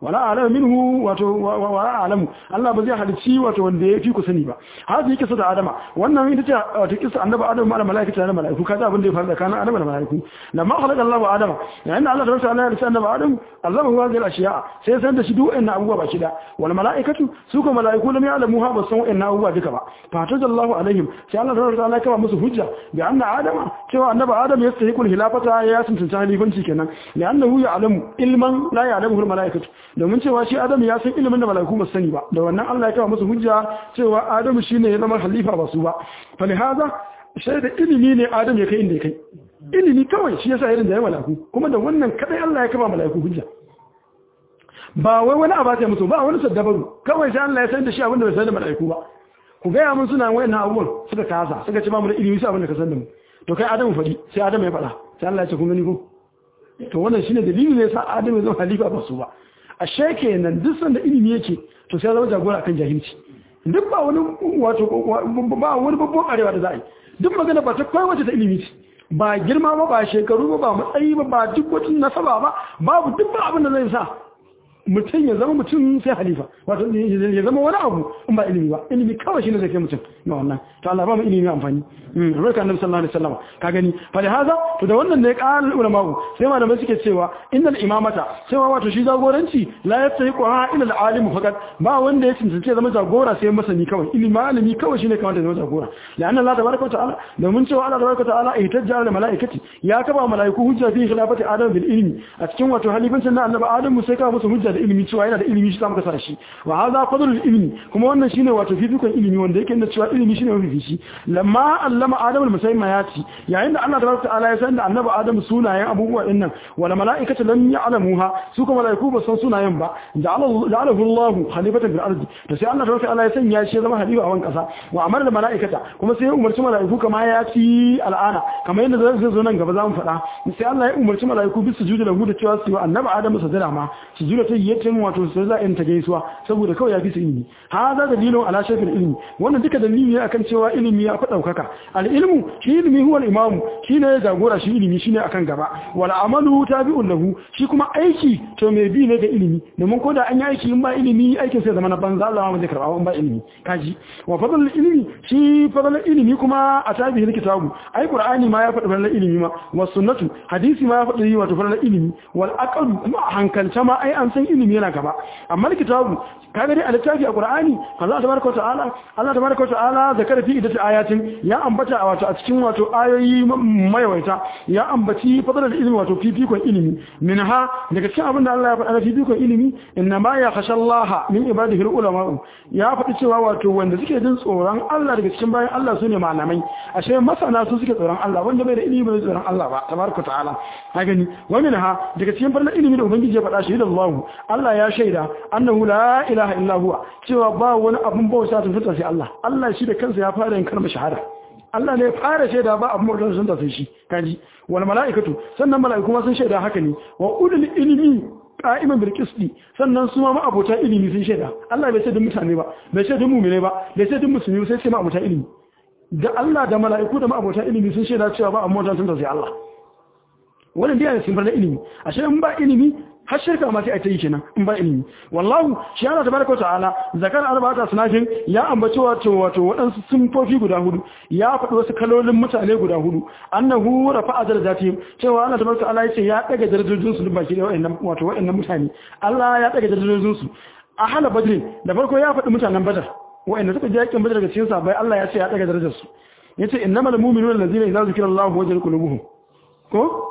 wala a'lamu minhu wato wala a'lamu Allah ba zai halicci wato wanda ya fi ku sani ba hazi kisa da adama wannan ita ce wato kisa annabi adam da malaikatu da malaiku kaza abin da ya faru tsakanin adam da malaiku lamma khalaqa Allahu adama yayin da Allah ta Allah ya rasa annabi adam Allah huwa zai ashiya sai san da shi duk inna abubuwa baki da wal malaikatu su ko malaiku lam ya'lamu ha ba san inna abubuwa duka ba fa tajallahu alaihim sai Allah ta Allah ya kama musu hujja bi anna adama cewa annabi adam ya yastahiqul hilafata ya tantance halifanci kenan li'annahu ya'lamu ilman la ya'lamuhu al malaikatu domin cewa shi adam ya san ilimin da malaiku ba sani ba da wannan Allah ya kama musu hujja cewa adam shine ya zama khalifa ba su ba fa lihaza shaida ilimi ne adam ya kai inda ya kai ilimi kawai shi yasa irin da ya malaiku kuma da wannan kadai Allah ya kama malaiku hujja ba wai wani abata musu ba wani saddabaru kawai sai Allah ya san da shi abin da bai san da malaiku ba ku ga ya mun suna wayannan abubuwan suka kasa suka ce ba mu da ilimi sai abin da ka san da mu to kai adam fadi sai adam ya fada sai Allah ya ce kun gani ko to wannan shine dalilin ne yasa adam ya zama khalifa ba su ba ashe kenan duk sanda ilimi yake to sai zama jagora akan jahilci duk ba wani wato ba wani babban arewa da za a yi duk magana ba ta kai wacce ta ilimi ce ba girma ba ba shekaru ba ba matsayi ba ba duk wata nasaba ba babu duk ba abin da zai sa mutum ya zama mutum sai halifa wato ya zama wani abu in ba ilimi ba ilimi kawai shine zai kai mutum na wannan to Allah ba mu ilimi amfani mm barka annabi sallallahu alaihi wasallam ka gani fa da haza to da wannan ne qal ulama sai malamai suke cewa innal imamata cewa wato shi jagoranci la yastahiqu ha ila al-alim faqat ba wanda ya tantance zama jagora sai masani kawai ilimi malami kawai shine kamar da zama jagora la'anna Allah tabaraka ta'ala domin cewa Allah tabaraka ta'ala ihtajja da malaikati ya kaba malaiku hujja fi khilafati adam bil ilmi a cikin wato halifancin na annabi adam sai ka musu hujja da ilimi cewa yana da ilimi shi zamu kasa shi wa hadha fadlul ilmi kuma wannan shine wato fifikon ilimi wanda yake nuna cewa ilimi shine mafi shi lamma allama adamul musaymayati yayin da Allah tabaraka ta'ala ya san da annabi adam sunayen abubuwa dinnan wala malaikatu lam ya'lamuha su kuma malaiku ba san sunayen ba ja'alahu Allah khalifatan bil ardi to sai Allah tabaraka ta'ala ya sanya shi zama halifa a wan kasa wa amara malaikata kuma sai ya umarci malaiku kama ya ci al'ana kamar yadda zai zo nan gaba zamu faɗa sai Allah ya umarci malaiku bi sujudu lahu da cewa su yi annabi adam sajada ma sujudu ta yatin wato sai za in ta gaisuwa saboda kawai ya fi su ilimi ha za dalilun ala shafil ilmi wannan duka dalili ne akan cewa ilimi ya fi daukaka al ilmu shi ilimi huwa al imamu shine ya jagora shi ilimi shine akan gaba wal amalu tabi'un lahu shi kuma aiki to me bi ne ga ilimi domin ko da an yi aiki in ba ilimi aikin sai zama na banza Allah ma zai karba in ba ilimi kaji wa fadlul ilmi shi fadlul ilmi kuma a tabi'il kitabu ai qur'ani ma ya faɗi fadlul ilmi ma was sunnatu hadisi ma ya faɗi wato fadlul ilmi wal aqlu kuma hankalta ma ai an san ilimi yana gaba amma kitabu kaga dai a littafi a qur'ani Allah tabaraka wa ta'ala Allah tabaraka wa ta'ala zakara fi idati ayatin ya ambata a wato a cikin wato ayoyi mayawaita ya ambaci fadlul ilmi wato fifikon ilimi minha daga cikin abin da Allah ya faɗa fifikon ilimi inna ma ya khasha Allah min ibadihi ulama ya faɗi cewa wato wanda suke jin tsoron Allah daga cikin bayan Allah sune malamai ashe masana su suke tsoron Allah wanda bai da ilimi bai tsoron Allah ba tabaraka wa ta'ala ka gani wa minha daga cikin fadlul ilmi da ubangiji ya faɗa shi da Allah Allah ya shaida annahu la ilaha illa huwa cewa ba wani abun bauta ta fita sai Allah Allah shi da kansa ya fara yin kalmar shahada Allah ne ya fara shaida ba abun bauta sun ta sai shi kaji wal malaikatu sannan malaiku ma sun shaida haka ne wa ulul ilmi qa'iman bil qisti sannan su ma abota ilimi sun shaida Allah bai ce duk mutane ba bai ce duk mu'mine ba bai ce duk musulmi sai ce ma abota ilimi da Allah da malaiku da ma abota ilimi sun shaida cewa ba abun bauta sun ta sai Allah wannan dai ne sun fara ilimi ashe in ba ilimi har shirka ma sai a tayi kenan in ba ilimi wallahu shi Allah tabaraka ta'ala zakar arba'ata sunafin ya ambaci wato wato wadansu sunfofi guda hudu ya faɗi wasu kalolin mutane guda hudu annahu rafa'a darajatihim cewa Allah tabaraka ta'ala yace ya daga darajojin su baki da wayannan wato wayannan mutane Allah ya daga darajojin su a hala badrin da farko ya faɗi mutanen badar wayanda suka je yakin badar daga cikin sahabbai Allah ya ce ya daga darajar su yace innamal mu'minuna allazina idza zikra Allahu wajilat qulubuhum ko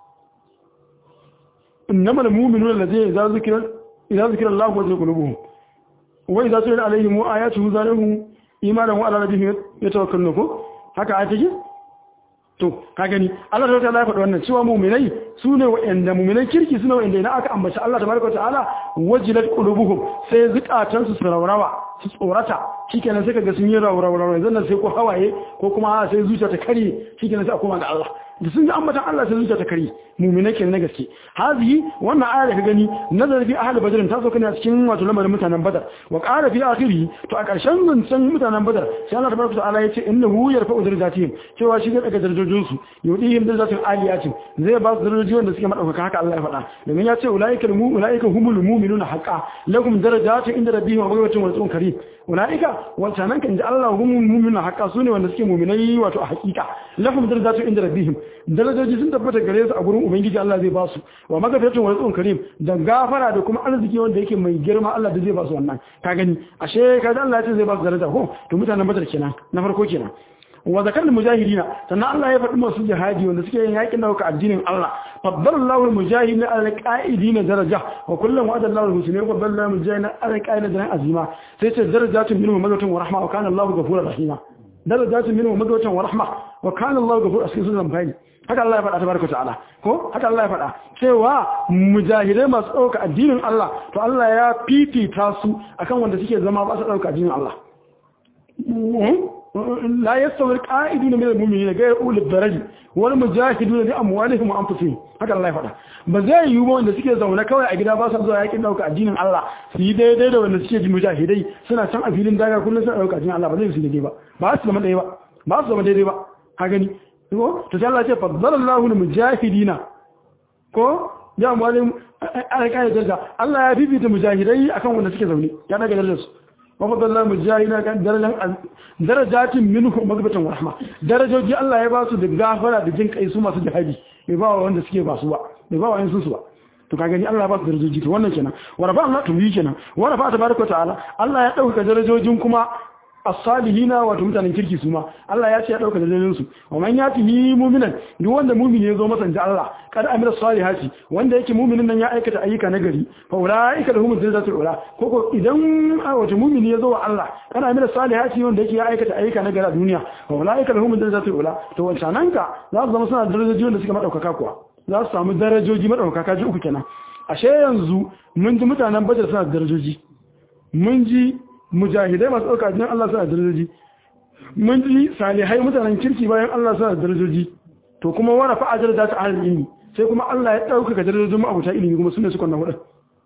إنما المؤمنون الذين إذا ذكر إذا ذكر الله وجلت قلوبهم وإذا تليت عليهم آياته زادتهم إيمانا وعلى ربهم يتوكلون haka a take to ka gani Allah ta ta'ala ya faɗi wannan cewa mu'minai sune wa'anda mu'minai kirki sune wa'anda idan aka ambaci Allah tabaraka ta'ala wajilat qulubuhum sai zukatan su raurawa su tsorata shikenan sai kaga sun yi raurawa yanzu nan sai ko hawaye ko kuma sai zuciya ta kare shikenan sai a koma ga Allah da sun ji ambatan Allah sai zuciya ta kare mu'mina kenan na gaske hazi wannan aya da ka gani nazar fi ahli badr ta so kana cikin wato lamarin mutanen badar wa qala fi akhiri to a ƙarshen zancen mutanen badar sai Allah tabaraka ta'ala ya ce innahu yarfa'u darajatihim cewa shi zai daga darajojin su yudihim darajatul aliyatin zai ba su darajoji wanda suke madaukaka haka Allah ya faɗa domin ya ce ulaika ulaika humul mu'minuna haqqan lahum darajatun inda rabbihim wa ghayratun wa rizqun karim ulaika wancanan kan ji Allah humul mu'minuna haqqan sune wanda suke mu'minai wato a hakika lahum darajatun inda rabbihim darajoji sun tabbata gare su a gurin ubangiji Allah zai ba su wa magafiratun wa rizqun karim da gafara da kuma arziki wanda yake mai girma Allah da zai ba su wannan ka gani ashe kaga Allah ya ce zai ba su daraja ko to mutanen badar kenan na farko kenan wa zakal mujahidina sannan Allah ya faɗi masu jihadi wanda suke yin yakin dauka addinin Allah faddalallahu almujahidina ala qa'idina daraja wa kullum wa'ada Allahu alhusna wa faddalallahu almujahidina ala qa'idina daraja azima sai ce darajatun minhu maghfiratun wa rahma wa kana Allahu ghafurur rahima darajatun minhu maghfiratun wa rahma wa kana Allahu ghafurur rahim bayni haka Allah ya faɗa tabaraka ta'ala ko haka Allah ya faɗa cewa mujahidai masu dauka addinin Allah to Allah ya fifita su akan wanda suke zama ba su dauka addinin Allah لا يستوي القائدون من المؤمنين غير أولي الضرر والمجاهدون بأموالهم وأنفسهم haka Allah ya faɗa ba zai yi ba wanda suke zaune kawai a gida ba su zuwa yakin dauka addinin Allah su yi daidai da wanda suke ji mujahidai suna can a filin daga kullum suna dauka addinin Allah ba zai su daidai ba ba su zama daidai ba ba su zama daidai ba ka gani ko to sai Allah ya ce faddalallahu almujahidina ko ya amwalin alƙaida daraja Allah ya bibita mujahidai akan wanda suke zaune ya daga darajar su وفضل الله مجاهدين كان درجات منه مغفرة ورحمة درجوجي الله ya basu da gafara da jin kai su masu jihadi bai ba wanda suke ba su ba bai ba wayan su su ba to kaga ni Allah ya ba su darajoji to wannan kenan wa rafa Allah tumi kenan wa rafa tabaraka ta'ala Allah ya dauka darajojin kuma as-salihina wato mutanen kirki su ma Allah ya ce ya dauka dalilin su wa man yatihi mu'minan duk wanda mu'mini yazo masa da Allah kada amira salihati wanda yake mu'minin nan ya aikata ayyuka nagari fa ulaika lahum darajatul ula koko idan wato mu'mini yazo wa Allah kada amira salihati wanda yake ya aikata ayyuka nagari a duniya fa ulaika lahum darajatul ula to wancan ka za su zama suna darajoji wanda suka madaukaka kuwa za su samu darajoji madaukaka ji uku kenan ashe yanzu mun ji mutanen Badar suna darajoji mun ji mujahidai masu ɗauka jinin Allah suna darajoji mun ji salihai mutanen kirki bayan Allah suna darajoji to kuma wara fa ajar da ta ahlul ilmi sai kuma Allah ya ɗauka ga darajojin ma'abuta ilimi kuma sune su konna hudu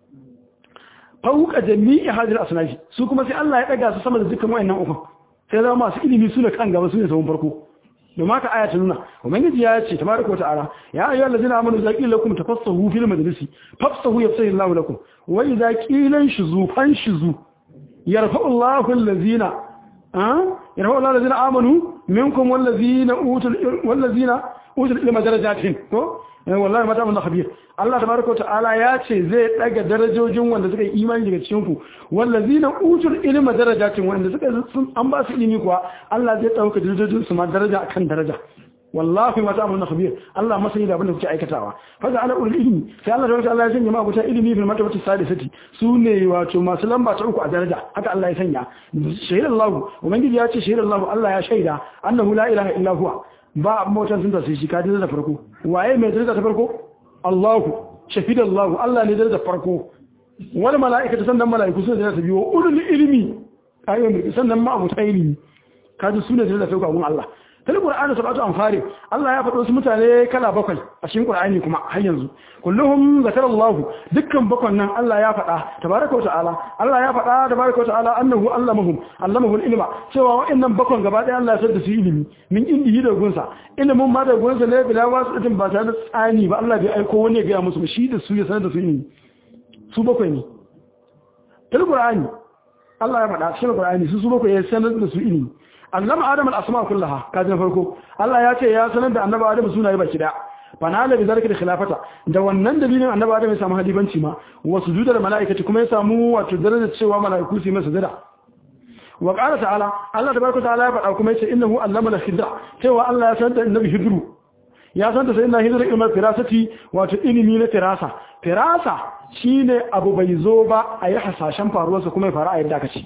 fauka jami'i hadir asnafi su kuma sai Allah ya daga su sama da dukkan wayannan uku sai zama masu ilimi su ne kan gaba su ne sabon farko domin haka aya ta nuna ubangiji ya ce tabaraka ta'ala ya ayyuhal ladina amanu idza qila lakum tafassahu fil majlisi fafsahu yafsahu Allahu lakum wa idza qila shuzu fanshuzu يرفع الله الذين ها يرفع الله الذين آمنوا منكم والذين أوتوا والذين أوتوا العلم درجات والله ما تعمل خبير الله تبارك وتعالى ya ce zai daga darajojin wanda suka yi imani daga cikin ku wallazina utul ilma darajatin wanda suka sun an ba su ilimi kuwa Allah zai dauka darajojin su ma daraja akan daraja wallahi ma ta'maluna khabir Allah masani da abin da kuke aikatawa fa za ala ulul ilmi sai Allah tabaraka Allah ya sanya ma buta ilimi fil martabati sadisati sune wato masu lamba ta uku a daraja haka Allah ya sanya shahid Allah ubangiji ya ce shahid Allah Allah ya shaida annahu la ilaha illa huwa ba motan sun da sai shi ka da farko waye mai daraja ta farko Allah shahid Allah Allah ne daraja farko wal malaikatu sannan malaiku sun da ta biyo ulul ilmi ayyuhum sannan ma buta ilimi kaji sune daraja ta farko Allah fil qur'ani sabatu anfari Allah ya faɗo su mutane kala bakwai a cikin qur'ani kuma har yanzu kulluhum zakarallahu dukkan bakwan nan Allah ya faɗa tabaaraka wa ta'ala Allah ya faɗa tabaaraka wa ta'ala annahu allamahum allamahu ilma cewa wa'annan bakwan gaba ɗaya Allah ya sanar da su ilimi min indihi da gunsa ilimin ma da gunsa ne bila wasu din ba tare da tsani ba Allah bai aiko wani ya ga musu shi da su ya sanar da su ilimi su bakwai ne fil qur'ani Allah ya faɗa cikin qur'ani su su bakwai ya sanar da su ilimi allama adam al-asma kullaha kajin farko Allah ya ce ya sanar da annabi adam sunaye baki da fanala bi zalika khilafata da wannan dalilin annabi adam ya samu halibanci ma wa sujudar malaikati kuma ya samu wato darajar cewa malaiku su masa sujada wa qala ta'ala Allah tabaraka ta'ala ya faɗa kuma yace innahu allama al-khidra cewa Allah ya sanar da annabi hidru ya sanar da sayyidina hidru ilmin firasati wato ilimi na firasa firasa shine abu bai zo ba a yi hasashen faruwarsa kuma ya faru a yadda aka ce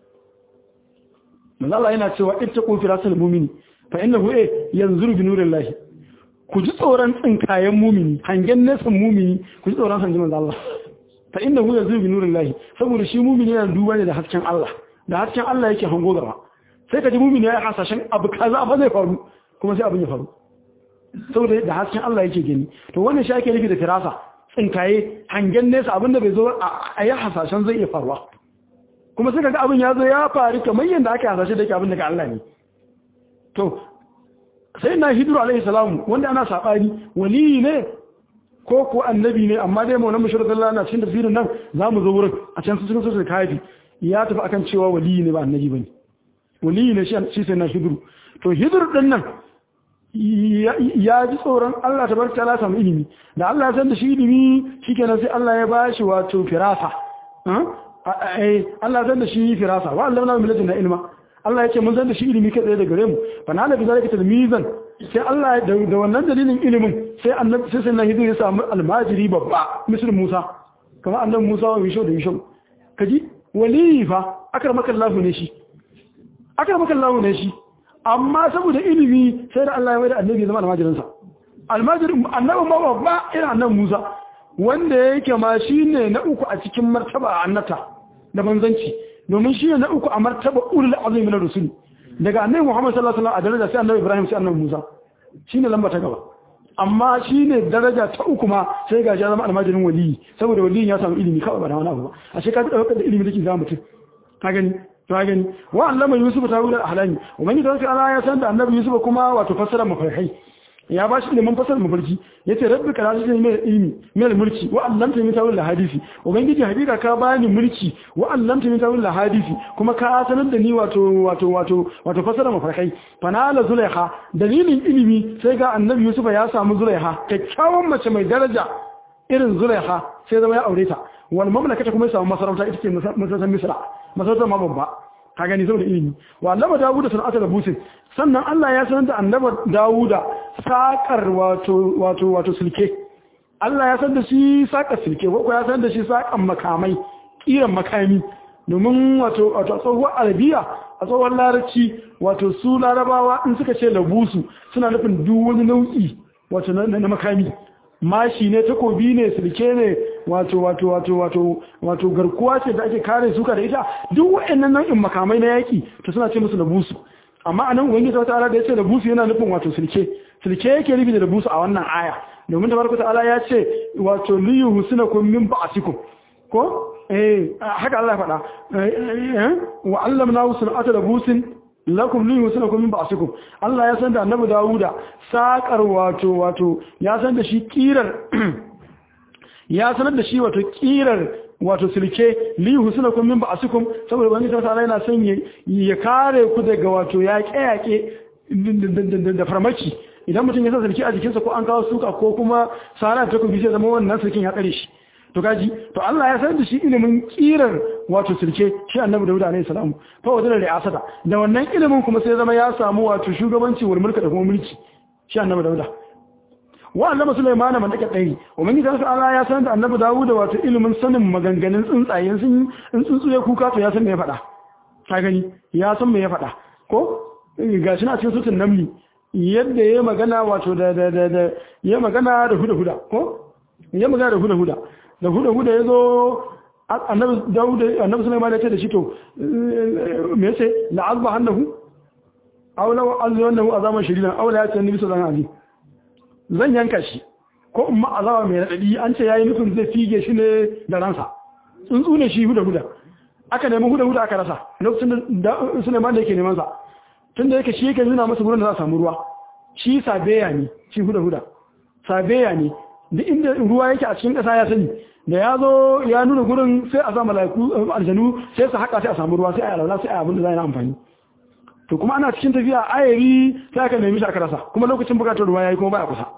Allah yana cewa ittaqu firasul mu'mini fa innahu eh yanzuru bi nurillahi ku ji tsoron tsinkayen mu'mini hangen nesan mu'mini ku ji tsoron hangen manzo Allah fa innahu yanzuru bi nurillahi saboda shi mu'mini yana duba ne da hasken Allah da hasken Allah yake hango gaba sai ka ji mu'mini ya hasashen abu kaza ba zai faru kuma sai abin ya faru saboda da hasken Allah yake gani to wannan shi ake nufi da firasa tsinkaye hangen nesa abinda bai zo a yi hasashen zai iya faruwa kuma sai kaga abin ya zo ya faru kamar yadda aka hasashe da yake abin daga Allah ne to sai na Hidru alaihi salam wanda ana sabani wali ne ko ko annabi ne amma dai Maulana Bashir Allah na cikin tafsirin nan zamu zo wurin a can cikin sura Kafi ya tafi akan cewa wali ne ba annabi bane wali ne shi sai na Hidru to Hidru din nan ya ji tsoron Allah tabaraka ta'ala samu ilimi da Allah ya san da shi ilimi shikenan sai Allah ya bashi wato firasa eh Allah ya san da shi firasa wa Allah na milajin ilma Allah ya ce mun san da shi ilimi kai tsaye da gare mu fa na nabi zalika tilmizan sai Allah da wannan dalilin ilimin sai annabi sai sai Hidru ya samu almajiri babba misal Musa kamar annabi Musa wa Yusuf da Yusuf kaji wali fa akramaka Allah ne shi akramaka Allah ne shi amma saboda ilimi sai da Allah ya mai da annabi zama almajirinsa almajirin annabi ma babba ina annabi Musa wanda yake ma shine na uku a cikin martaba annata da manzanci domin shine na uku a martaba ulul azmi min ar-rusul daga annabi Muhammad sallallahu alaihi wasallam a daraja sai annabi Ibrahim sai annabi Musa shine lamba ta gaba amma shine daraja ta uku ma sai ga ya zama almajirin wali saboda wali ya samu ilimi kawai ba da wani abu ba ashe ka dauka da ilimi dake zama mutum ka gani ka gani wa allama yusuf tawil al-ahlami ubangiji ta Allah ya san da annabi yusuf kuma wato fassara mafarkai ya ba shi ilimin fassara mafarki yace rabbi kana shi mai ilimi mai mulki wa allamta min tawil al-hadisi ubangiji hakika ka bani mulki wa allamta min tawil al-hadisi kuma ka sanar da ni wato wato wato wato fassara mafarkai fanala zulaiha dalilin ilimi sai ga annabi yusuf ya samu zulaiha kyakkyawan mace mai daraja irin zulaiha sai zama ya aure ta wal mamlakata kuma ya samu masarauta ita ce masarautar misra masarautar ma babba ka gani saboda ilimi wa annaba dawuda sanata da busin sannan Allah ya sanar da annaba dawuda sakar wato wato wato sulke Allah ya sanar da shi sakar sulke ko ya sanar da shi sakan makamai kiran makami domin wato wato tsohuwar arabiya a tsohuwar larabci wato su larabawa in suka ce labusu suna nufin duk wani nau'i wato na makami mashi ne takobi ne sulke ne wato wato wato wato wato garkuwa ce da ake kare suka da ita duk waɗannan nau'in makamai na yaki to suna ce musu labusu amma anan ubangiji ta ta'ala da yace labusu yana nufin wato sulke sulke yake nufi da labusu a wannan aya domin tabaraka ta'ala ya ce wato liyu husnakum min ba'sikum ko eh haka Allah ya faɗa wa allamna sun'ata labusin lakum li yusnakum min ba'sikum Allah ya san da Annabi Dawuda sakar wato wato ya san da shi kirar ya sanar da shi wato kirar wato silke li yusnakum min ba'sikum saboda wani sai Allah yana son ya kare ku daga wato yaƙe yaƙe da farmaki idan mutum ya sa silke a jikinsa ko an kawo suka ko kuma sara ta ku bi sai zama wannan silkin ya kare shi to gaji to Allah ya san da shi ilimin kirar wato silke shi Annabi Dawud alayhi salam fa wadana da asada da wannan ilimin kuma sai zama ya samu wato shugabanci wal mulka da kuma mulki shi Annabi Dawud wa Annabi Sulaiman man dake dai wa mun ga Allah ya san da Annabi Dawud wato ilimin sanin maganganun tsuntsaye sun in tsuntsuye kuka to ya san me ya faɗa ka gani ya san me ya faɗa ko gashi na cikin sutun namli yadda ya magana wato da da da ya magana da huda huda ko ya magana da huda huda da huda-huda ya zo annabi Sulaiman ya ce da shi to me yace la'azba hannahu aw law azwannahu azaman shadidan aw la yatani bi sallallahu alaihi zan yanka shi ko umma azaba mai radadi an ce yayi nufin zai fige shi ne da ransa tsuntsu ne shi huda-huda aka nemi huda-huda aka rasa lokacin da Sulaiman da yake neman sa tunda yake shi yake nuna masa gurin da za a samu ruwa shi sabeya ne shi huda-huda sabeya ne duk inda ruwa yake a cikin ƙasa ya sani da ya zo ya nuna gurin sai a sa mala'iku aljanu sai su haka sai a samu ruwa sai a yalala sai a abin da za a yi amfani to kuma ana cikin tafiya ayari sai aka nemi shi aka rasa kuma lokacin bukatar ruwa ya yi kuma baya kusa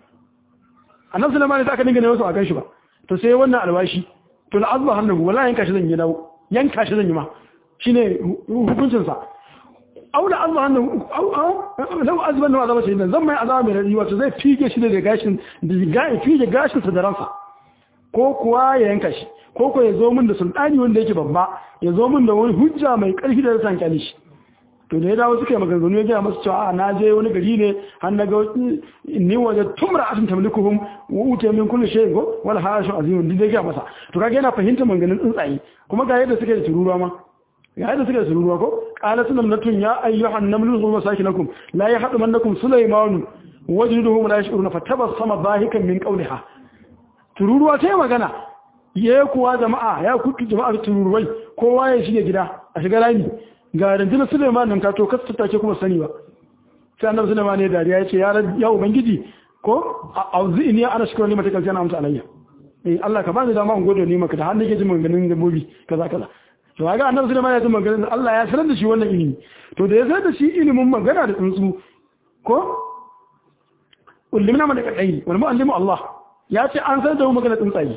annabi Sulaiman ne aka dinga neman su a kan shi ba to sai wannan alwashi to la azba hannu wallahi yanka shi zan yi dawo yanka shi zan yi ma shine hukuncin sa aula azba hannu lau azban wa azaba shi zan mai azaba mai rayuwa to zai fige shi da gashin da ga fige gashin sa da ransa ko kuwa ya yanka shi ko ko ya zo min da sultani wanda yake babba ya zo min da wani hujja mai karfi da zan kyale shi to da ya dawo suka yi maganganu ya gaya masu cewa na je wani gari ne har na ga ni waje tumra asin tamlikuhum wa uta min kulli shay'in ko wala hashu azimun din da ya masa to kage yana fahimtar maganganun tsuntsaye kuma ga yadda suke da tururuwa ma ga yadda suke da tururuwa ko qala sunam natun ya ayyuhan namlu wa sakinakum la yahdumannakum sulaiman wajduhum la yashuruna fatabassama dhahikan min qawliha tururuwa ta magana ya kuwa jama'a ya kuki jama'a tururuwai kowa ya shige gida a shiga rami ga rundunar Sulaiman nan ka to kasu take kuma sani ba sai annabi Sulaiman ne dariya ya ce ya ya ubangiji ko auzi'ni ana shukran ni matakal jana amsa alayya eh Allah ka bani dama in gode ni maka da har nake jin maganganun dabbobi kaza kaza to ga annabi Sulaiman ya ji maganganun Allah ya sanar da shi wannan ilimi to da ya sanar da shi ilimin magana da tsuntsu ko ulimna man da kadai wal muallimu Allah ya ce an sanar da mu magana tsuntsaye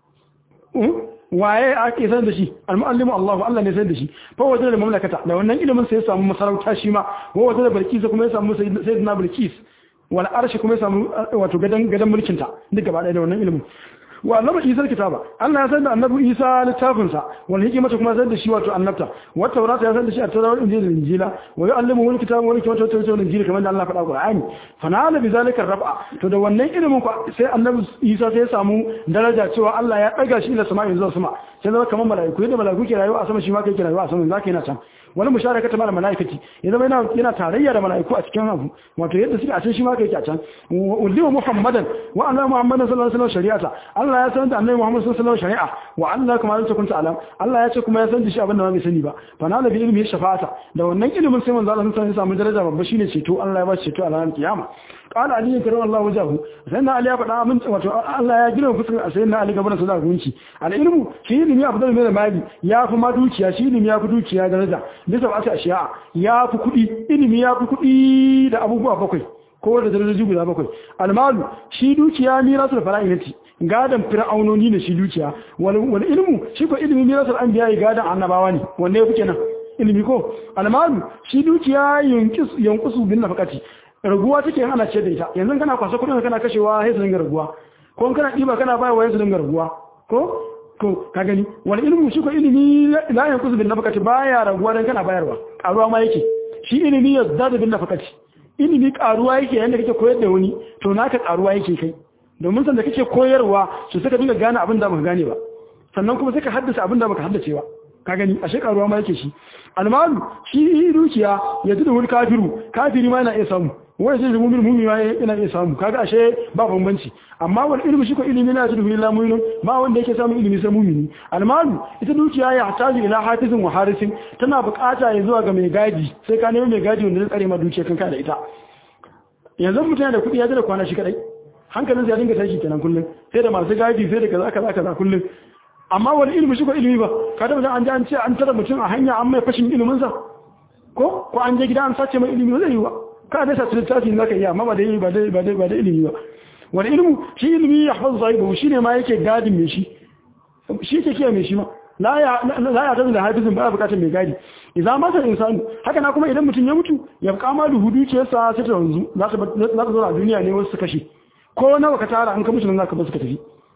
waye ake sanar da shi al muallimu Allah Allah ne sanar da shi fa wajen da mamlakata da wannan ilimin sai ya samu masarauta shi ma wa wajen da Bilqis kuma ya samu sayyidina Bilqis wal arshi kuma ya samu wato gadan gadan mulkin ta duk gaba da wannan ilimin wa annabi Isa kitaba Allah ya san da annabi Isa littafin sa wal hikmata kuma san da shi wato annabta wa tawrata ya san da shi a tawrat injil da injila wa yu'allimu wal kitaba wal hikmata wa tawrata injil kamar da Allah faɗa Qur'ani fa nala bi zalika rab'a to da wannan ilimin ko sai annabi Isa sai ya samu daraja cewa Allah ya daga shi ila sama'i zuwa sama sai zama kamar mala'iku yadda mala'iku ke rayuwa a sama shi ma kai ke rayuwa a sama zaka yana can wani musharakata ma da mala'ikati ya zama yana yana tarayya da mala'iku a cikin abu wato yadda suke a can shi ma kai ke a can ulima muhammadan wa anna muhammadan sallallahu alaihi wasallam shari'ata Allah ya san da annabi muhammad sallallahu alaihi wasallam shari'a wa Allah kuma ya kunta alam Allah ya ce kuma ya san da shi abin da ba mai sani ba fa na da ilmi shafa'ata da wannan ilimin sai manzo Allah sallallahu alaihi wasallam ya samu daraja babba shine ceto Allah ya ba shi ceto a ranar kiyama قال علي كرم الله وجهه سيدنا علي فدا من wato Allah ya gina fuskar sayyidina Ali gaban sa da gunci al-ilmu shi ilimi afdal min al-mali ya fi ma dukiya shi ilimi ya fi dukiya daraja bisa ba ta ashiya ya fi kudi ilimi ya fi kudi da abubuwa bakwai ko da darajoji guda bakwai al-malu shi dukiya mirasul fara'inati gadan fir'aunoni ne shi dukiya wal wal ilmu shi ko ilimi mirasul anbiya gadan annabawa ne wanne yake kenan ilimi ko al-malu shi dukiya yunqis yanqusu bin nafaqati raguwa take ana ce da ita yanzu kana kwasa kudin kana kashewa sai su dinga raguwa ko kana diba kana bayarwa sai su dinga raguwa ko ko ka gani wal ilmu shi ko ilimi la yanqusu bin nafaqati baya raguwa dan kana bayarwa karuwa ma yake shi ilimi ya zada bin nafaqati ilimi karuwa yake yanda kake koyar da wani to naka karuwa yake kai domin sanda kake koyarwa su suka dinga gane abin da baka gane ba sannan kuma suka haddasa abin da baka haddace ba ka gani ashe karuwa ma yake shi almalu shi dukiya ya tudu wani kafiru kafiri ma yana iya samu wai sai da mu'min mu'min ma yana iya samu kaga ashe ba bambanci amma wal ilmi shi ko ilimi na tudu lillahi mu'min ba wanda yake samu ilimi sai mu'mini almalu ita dukiya ya hataji ila hafizin wa harisin tana bukata ya zuwa ga mai gadi sai ka nemi mai gadi wanda zai tsare ma dukiya kanka da ita yanzu mutum yana da kuɗi ya da kwana shi kadai hankalin sa ya dinga tashi kenan kullun sai da masu gadi sai da kaza kaza kaza kullun amma wani ilimi shi ko ilimi ba ka da an ji an ce an tara mutum a hanya an mai fashin ilimin sa ko ko an je gida an sace mai ilimi zai yi ba ka da sace littafi zaka yi amma ba da ba da ba da ba da ilimi ba wani ilimi shi ilimi ya hafazu zaibu shine ma yake gadin me shi shi yake kiyaye me shi ma la ya la ya tazu da hafizin ba bukatar mai gadi idan ma sai insani haka na kuma idan mutum ya mutu ya kama da huduciyarsa sai ta yanzu za ta za ta zo a duniya ne wasu kashe ko nawa ka tara an ka mutu nan zaka ba su ka tafi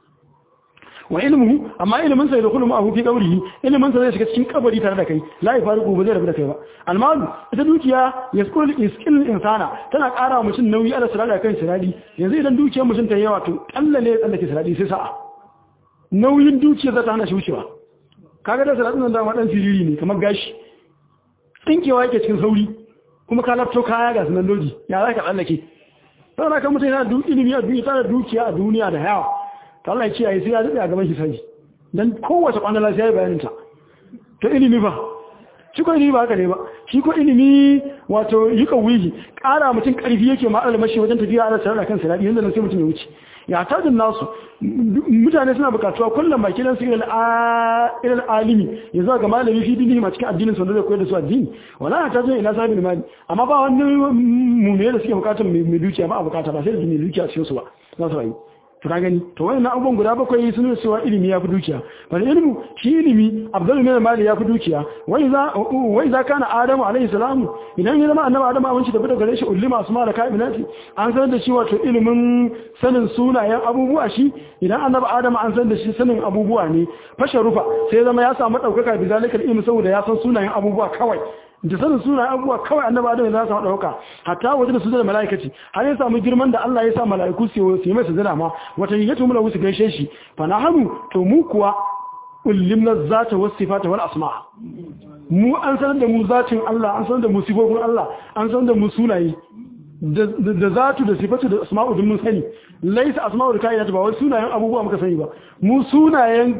wa ilmuhu amma ilmin sa yadkhulu ma'ahu fi qawrihi ilmin sa zai shiga cikin kabari tare da kai la yafariqu ba zai rabu da kai ba almalu ita dukiya yaskul iskil insana tana ƙara wa mutum nauyi ala sirada kan siradi yanzu idan dukiyar mutum ta yawa to kalla ne tsallake siradi sai sa'a nauyin dukiya za ta hana shi wucewa kaga da siradin nan da wadan siriri ne kamar gashi tsinkewa yake cikin sauri kuma ka lafto kaya ga sunan doji ya za ka tsallake saboda kan mutum yana da ilimi a duniya tana dukiya a duniya da yawa ta Allah ya ce ai sai ya dade a gaban shi sai dan kowace kwandala sai ya bayanin ta to ilimi ba shi ko ilimi ba haka ne ba shi ko ilimi wato yi kawuyi ƙara mutum ƙarfi yake ma almashi wajen tafiya ana sanar da kansa dadi yanda nan sai mutum ya wuce ya tajin nasu mutane suna bukatuwa kullum baki dan su ilal alimi yanzu ga malami fi dinihi ma cikin addinin sun da zai koyar da su addini wala ta zo ina sabi mali amma ba wani mu'mini da suke bukatar mai dukiya ba a bukata ba sai da mai dukiya cikin su ba za su rayu to ka gani to wannan abubuwan guda bakwai sun nuna cewa ilimi ya fi dukiya bal ilmu shi ilimi abdul min mali ya fi dukiya wai za wai za kana adamu alaihi salam idan ya zama annabi adamu abinci da fita gare shi ulima asma da kainati an san da shi wato ilimin sanin sunayen abubuwa shi idan annabi adamu an san da shi sanin abubuwa ne fasharufa sai zama ya samu daukaka bi zalikal ilmi saboda ya san sunayen abubuwa kawai da sanin suna abubuwa kawai annabi adam ya samu dauka hatta wajen su da malaikaci har ya samu girman da Allah ya sa malaiku su yi mai sujada ma wata yatu mu su gaishe shi fa nahnu to mu kuwa ullimna zata was sifata wal asma mu an san da mu zatin Allah an san da mu sifofin Allah an san da mu sunaye da zatu da sifatu da asma'u dun mun sani laisa asma'u da kainatu ba wai sunayen abubuwa muka sani ba mu sunayen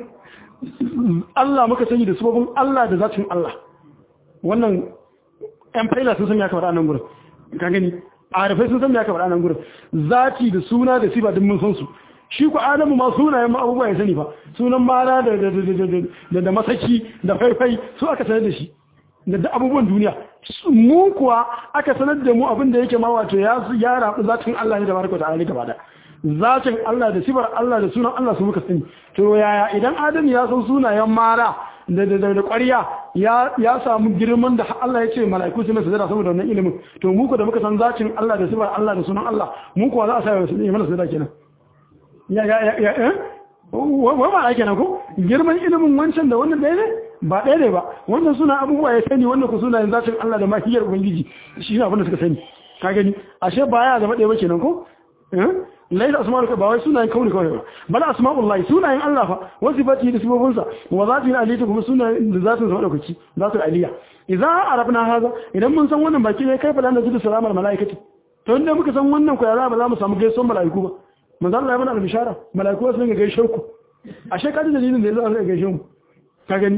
Allah muka sani da sababin Allah da zatin Allah wannan ɗan faila sun san ya kamar anan gurin ka gani arifai sun san ya kamar anan gurin zati da suna da sifa dun mun san su shi ku Adamu ma sunayen ma abubuwa ya sani ba sunan mara da da da da masaki da faifai su aka sanar da shi da abubuwan duniya mu kuwa aka sanar da mu abin da yake ma wato ya ya rabu zatin Allah ne da barka ta ali gaba da zatin Allah da sifar Allah da sunan Allah su muka sani to yaya idan Adamu ya san sunayen mara da da da ƙwariya ya ya samu girman da Allah ya ce mala'iku su masa da saboda wannan ilimin to mu ko da muka san zatin Allah da sifar Allah da sunan Allah mu kuwa za a sa su ne mana su da kenan ya ya ya eh wa ba ake nan ko girman ilimin wancan da wannan ɗaya ne ba ɗaya ne ba wannan suna abubuwa ya sani wannan ku suna zatin Allah da mahiyar ubangiji shi ne abin da suka sani ka gani ashe ba ya zama ɗaya ba kenan ko eh laisa asma'ul ba wai sunayen kauni kawai ba bal asma'ullahi sunayen Allah fa wa sifati da sifofinsa wa zatin aliyati kuma sunayen da zatin sa madaukaki zatul aliyya idza arabna haza idan mun san wannan baki ne kai fa lan najidu salamar malaikati to inda muka san wannan ko ya za ba za mu samu gaisuwar malaiku ba manzo Allah ya bana al-bishara malaiku sun ga gaishe ku ashe kaji dalilin da yazo a gaishe mu ka gani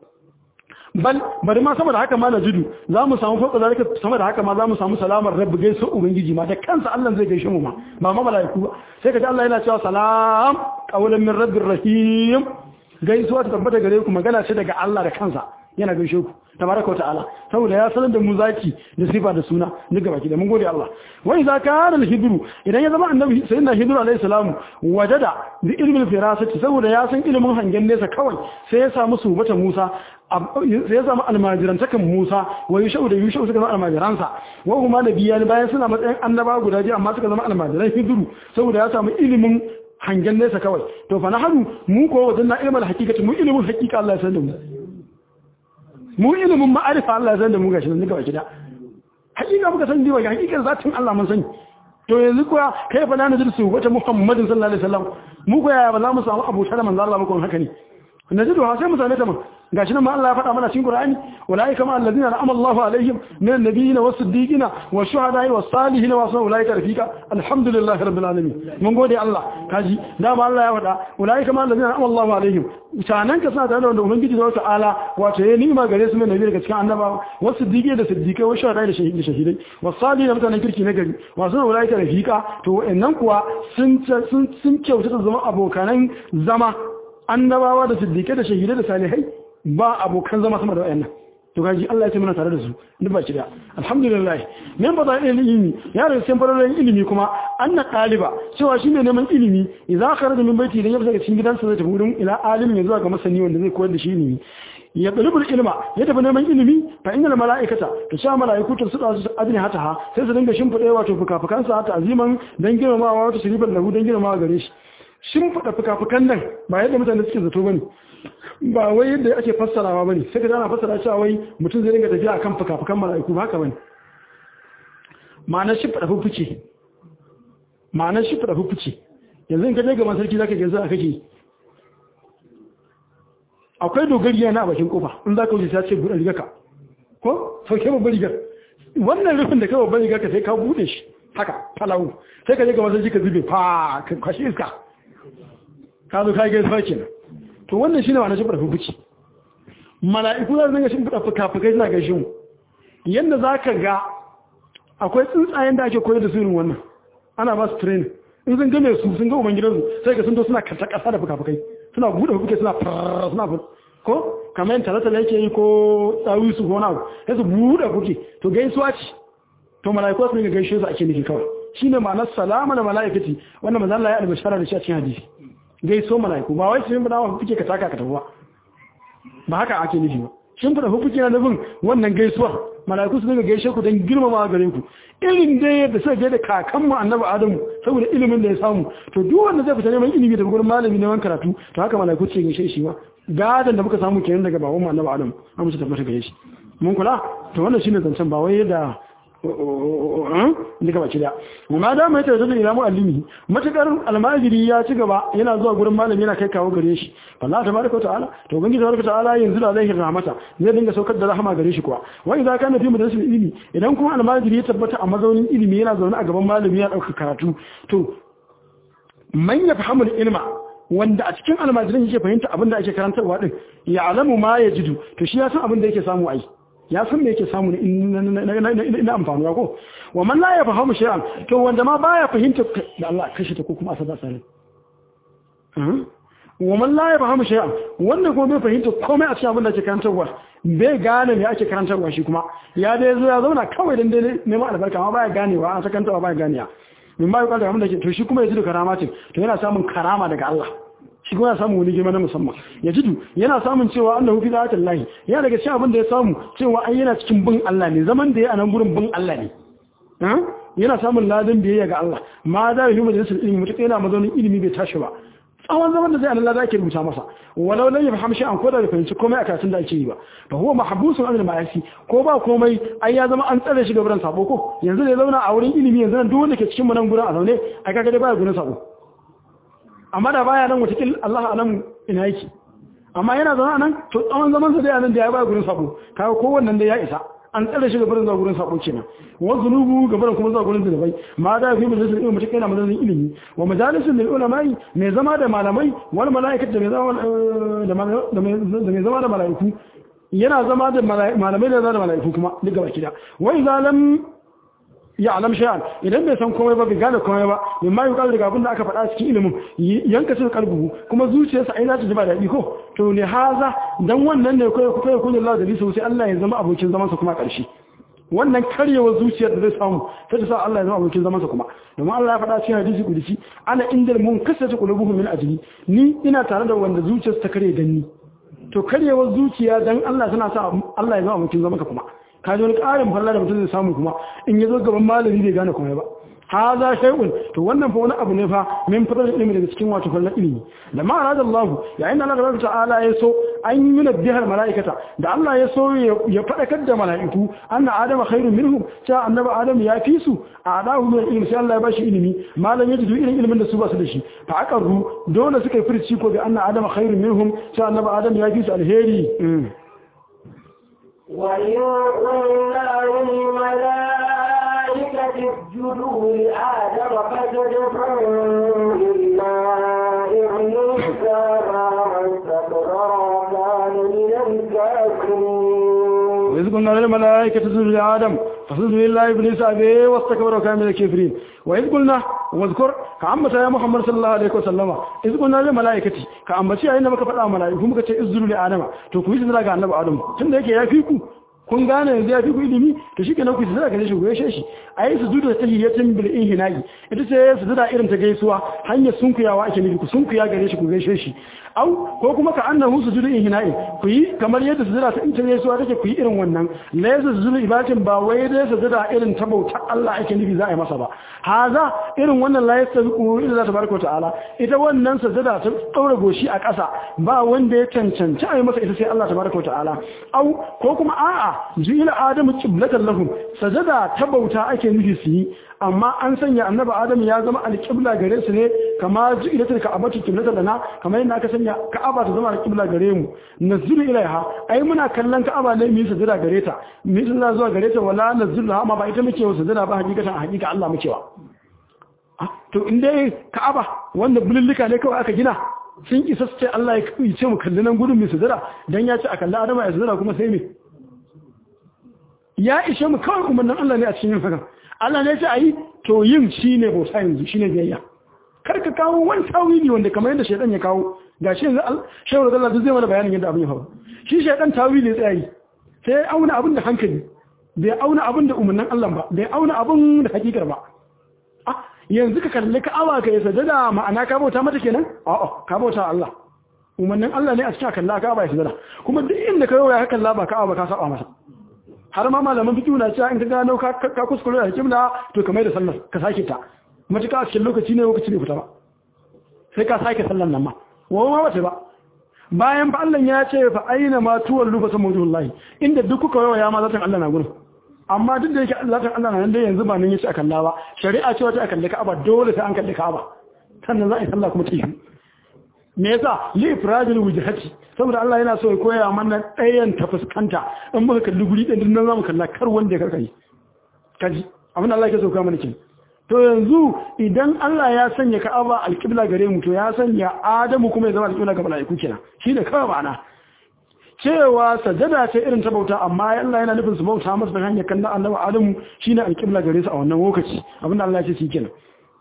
bal bari ma sama da haka ma na jidu za mu samu fauka zalika sama da haka ma za mu samu salamar rabbi gaisa ubangiji ma da kansa Allah zai gaishe mu ma ba ma malaiku ba sai kaji Allah yana cewa salam qawlan min rabbir rahim gaisuwa ta tabbata gare ku magana ce daga Allah da kansa yana gaishe ku tabaraka ta'ala saboda ya sanar da mu zaki da sifa da suna ni gaba ki da mun gode Allah wa idza kana al-hidru idan ya zama annabi sayyidina hidru alayhi salam wajada bi ilmi al-firasati saboda ya san ilimin hangen nesa kawai sai ya samu subata Musa sai ya samu almajirantakan Musa wa yushau da yushau suka zama almajiransa wa kuma nabiyani bayan suna matsayin annaba guda ji amma suka zama almajiran hidru saboda ya samu ilimin hangen nesa kawai to fa nahnu mu ko wadanna ilmin hakikati mu ilimin hakika Allah ya san da mu mu ilimin ma'arifa Allah zan da mu gashi nan gaba kida hakika muka san diwa hakikar zatin Allah mun sani to yanzu kuwa kai fa na dirsu wata Muhammadin sallallahu alaihi wasallam mu ko ya ba za mu samu Abu Talha manzo Allah muku haka ne najidu ha sai mu same ta mun gashi nan ma Allah ya faɗa mana cikin Qur'ani ulaika ma allazina an'ama Allahu alaihim min an-nabiyyin was-siddiqin wash-shuhada'i was-salihin wa sallu ulaika rafiqa alhamdulillahi rabbil alamin mun gode Allah kaji da ma Allah ya faɗa ulaika ma allazina an'ama Allahu alaihim sanan ka sa da wanda ubangiji da wata ala wato yayi ni'ima gare su min nabi daga cikin annabawa was-siddiqin da siddiqai wash-shuhada'i da shahidai shahidai was-salihin mutanen kirki na gari wa sallu ulaika rafiqa to wayannan kuwa sun sun sun kyautata zama abokanan zama annabawa da siddiqai da shahidai da salihai ba abokan zama sama da wayannan to gaji Allah ya ce muna tare da su duk ba da alhamdulillah men ba da ilimi ya da sai fararen ilimi kuma anna taliba cewa shine neman ilimi idza kharaja min baiti idan ya fita cikin gidansa zai tafi wurin ila alimin ya zuwa ga masani wanda zai koyar da shi ilimi ya talibul ilma ya tafi neman ilimi fa innal malaikata ta sha malaiku ta suda su adini hata ha sai su dinga shimfide wato fukafukan sa ta aziman dan girmamawa wato shiriban lahu dan girmamawa gare shi shimfida fukafukan nan ba yadda mutane suke zato bane ba wai yadda ake fassarawa bane sai ka ana fassara cewa wai mutum zai dinga tafiya akan fukafukan malaiku ba haka bane ma'anar shi fada fufuce ma'anar shi fada fufuce yanzu in ka je gaban sarki zaka ga za kake akwai dogariya na bakin kofa in zaka wuce sai ce buɗe rigarka ko sauke babbar rigar wannan rufin da kai babbar rigarka sai ka bude shi haka falawu sai ka je gaban sarki ka zube fa ka kwashi iska ka zo ka ga sai kenan to wannan shine wannan shimfida fufuci mala'iku za su dinga shimfida fuka-fukai suna gaishe mu yanda zaka ga akwai tsuntsayen da ake koyar da su irin wannan ana ba su training in sun game su sun ga ubangidansu sai ga sun to suna kanta kasa da fuka-fukai suna buɗe fuke suna fara suna ko kamar yin talatala yake yi ko tsawi su gona sai su buɗe fuke to gaisuwa ce to mala'iku su dinga gaishe su ake nufi kawai shine ma'anar salama da mala'ikati wannan manzo Allah ya albashara da shi a cikin hadisi gaiso mala'iku ba wai sun fada wa fuke ka taka ka tawa ba haka ake nufi ba shin fada fuke na nufin wannan gaisuwar mala'iku su daga gaishe ku don girmama gare ku irin da da sai da kakan mu annabi Adamu saboda ilimin da ya samu to duk wanda zai fita neman ilimi da gurin malami ne wan karatu to haka mala'iku ce gaishe shi ba gadan da muka samu kenan daga baban mu annabi Adamu an musu tabbata gare shi mun kula to wannan shine zancen ba wai da duka baki da amma da mai tawassuli ila muallimi matakar almajiri ya ci gaba yana zuwa gurin malami yana kai kawo gare shi wallahi tabaraka ta'ala to ubangiji tabaraka ta'ala yanzu da zai rahmata zai dinga saukar da rahama gare shi kuwa wa idza kana fi madrasatil ilmi idan kuma almajiri ya tabbata a mazaunin ilimi yana zaune a gaban malami ya dauka karatu to man yafhamu ilma wanda a cikin almajirin yake fahimta abin da ake karantarwa din ya alamu ma ya jidu to shi ya san abin da yake samu ai ya san me yake samu ina amfanuwa ko wa man la ya fahimu shay'an to wanda ma baya fahimta da Allah kashi ta ko kuma asaba sani wa man la ya fahimu shay'an wanda kuma bai fahimta komai a cikin abin da ake karantarwa bai gane me ake karantarwa shi kuma ya dai zo ya zauna kawai dan dai neman albarka amma baya ganewa an sakantawa baya ganewa min ba ya kwalda abin da ke to shi kuma ya ji da karama ce to yana samun karama daga Allah shi kuma ya samu wani girma na musamman ya jidu yana samun cewa Allah fi zaatin lahi ya daga cikin abin da ya samu cewa ai yana cikin bin Allah ne zaman da ya anan gurin bin Allah ne yana samun ladan biyayya ga Allah ma da yi majalisar ilimi mutum yana mazaunin ilimi bai tashi ba tsawon zaman da zai anan lada ake rubuta masa walau lan yafham shay'an ko da bai fahimci komai a karatun da ake yi ba fa huwa mahbusun an al-ma'asi ko ba komai ai ya zama an tsare shi ga gurin sabo ko yanzu da ya zauna a wurin ilimi yanzu nan duk wanda ke cikin mu nan gurin a zaune ai kaga dai baya gurin sabo amma da baya nan wata Allah alam ina yake amma yana zaune nan to tsawon zaman sa dai anan da ya baya gurin sabo kaga ko wannan da ya isa an tsare shi ga gurin zuwa gurin sabo kenan wa zunubu ga gurin kuma zuwa gurin zunubai ma da fi majalisar ilimi mutum yana majalisar ilimi wa majalisun lil ulamai mai zama da malamai wal malaikatu da mai zama da mai zama da malaiku yana zama da malamai da zama da malaiku kuma duk gaba kida wa idza lam ya alam shay'an idan bai san komai ba bai gane komai ba min ma yuqalu daga abin da aka faɗa cikin ilimin yanka cikin kalbu kuma zuciyarsa ai za ta ji ba daɗi ko to ne haza dan wannan ne kai kai kun Allah da bisu sai Allah ya zama abokin zaman sa kuma ƙarshe wannan karyewar zuciyar da zai samu ta ta sa Allah ya zama abokin zaman sa kuma domin Allah ya faɗa cikin hadisi kudusi ana indal mun kasata qulubuhum min ajli ni ina tare da wanda zuciyarsa ta karye danni to karyewar zuciya dan Allah tana sa Allah ya zama abokin zaman ka kuma ka ji wani ƙarin falla da mutum zai samu kuma in ya zo gaban malami bai gane komai ba ha za shay'un to wannan fa wani abu ne fa min fitar da ilimi daga cikin wato fallan ilimi da ma arada Allah yayin da Allah ta'ala ya so an yi nabbihar malaikata da Allah ya so ya fadakar da malaiku anna adama khairun minhum cha annabi adam ya fi su a adahu min ilmi sai Allah ya bashi ilimi malami ya ji irin ilimin da su ba su da shi fa aqarru dole suka yi furci ko bi anna adama khairun minhum cha annabi adam ya fi su alheri وإن قلنا للملائكة اسجدوا لآدم فسجدوا إلا إبليس أبى واستكبر وكان من الكافرين. وإذ قلنا للملائكة اسجدوا لآدم فسجدوا إلا إبليس أبى واستكبر وكان من الكافرين. وإذ قلنا واذكر كعمة يا محمد صلى الله عليه وسلم إذ قلنا للملائكة كعمة يا إنما كفر الملائكة هم كتير اسجدوا لآدم تكويس ذلك عن نبي آدم تندك يا فيكم kun gane yanzu ya fi ku ilimi to shi kenan ku su zaka shi goye shi ayi su duda tahiyyatin bil inhina'i ita ce su duda irin ta gaisuwa hanyar sunkuyawa ake nufi ku sunkuya gare shi ku gaishe shi au ko kuma ka annahu su duda inhina'i ku yi kamar yadda su duda ta in ta gaisuwa take ku yi irin wannan laysa su duda ibatin ba wai dai su duda irin ta bauta Allah ake nufi za a yi masa ba haza irin wannan laysa ku illa tabaraka ta'ala ita wannan su duda ta daura goshi a ƙasa ba wanda ya cancanci a yi masa ita sai Allah tabaraka ta'ala au ko kuma a'a jila adamu qiblatan lahum sajada ta bauta ake nufi su yi amma an sanya annabi adamu ya zama alqibla gare su ne kama jilatul ka'abatu qiblatan lana kamar yadda aka sanya ka'aba ta zama alqibla gare mu nazuru ilaiha ai muna kallon ka'aba ne mu sajada gare ta mu sunna zuwa gare ta wala nazuru amma ba ita muke sajada ba hakikatan hakika Allah muke wa to inda ka'aba wanda bulillika ne kawai aka gina sun isa su ce Allah ya ce mu kalli nan gudun mu sajada dan ya ce a kalli adamu ya sajada kuma sai me ya ishe mu kawai umarnin Allah ne a cikin yin haka Allah ne ya ce a yi to yin shi ne bauta yanzu shi ne biyayya karka kawo wani tawili wanda kamar yadda shaidan ya kawo ga shi yanzu shawar da Allah zai mana bayanin yadda abin ya faru shi shaidan tawili ya tsayi sai ya auna abin da hankali bai auna abin da umarnin Allah ba bai auna abin da hakikar ba ah yanzu ka kalli ka awa ka yi sajada ma'ana ka bauta mata kenan a'a ka bauta Allah umarnin Allah ne a cikin kalla ka ba ya sajada kuma duk inda ka yawa ya kalla ba ka awa ba ka saba masa har ma malaman fiqh na cewa in ka gano ka ka kuskure a kibla to kamar da sallar ka sake ta matuka a cikin lokaci ne lokaci ne fita ba sai ka sake sallar nan ma wa ma wace ba bayan fa Allah ya ce fa aina ma tuwallu fa samawullahi inda duk kuka yawa ya ma zatan Allah na gurin amma duk da yake Allah ta Allah nan dai yanzu ba nan yace a kalla ba shari'a ce wata a kalle Ka'aba dole sai an kalle Ka'aba sannan za a yi sallah kuma ta yi me yasa li ifradil wujhati saboda Allah yana so ya koya mana ɗayan ta fuskanta in muka kalli guri ɗin nan zamu kalla kar wanda ya karkai kaji abin Allah yake so ka mana kin to yanzu idan Allah ya sanya Ka'aba alqibla gare mu to ya sanya Adamu kuma ya zama alqibla ga malaiku kenan shi da kawai ma'ana cewa sajada ce irin ta bauta amma Allah yana nufin su bauta masa da hanyar kallon Annabi Adamu shine alqibla gare su a wannan lokaci abin Allah ya ce shi kenan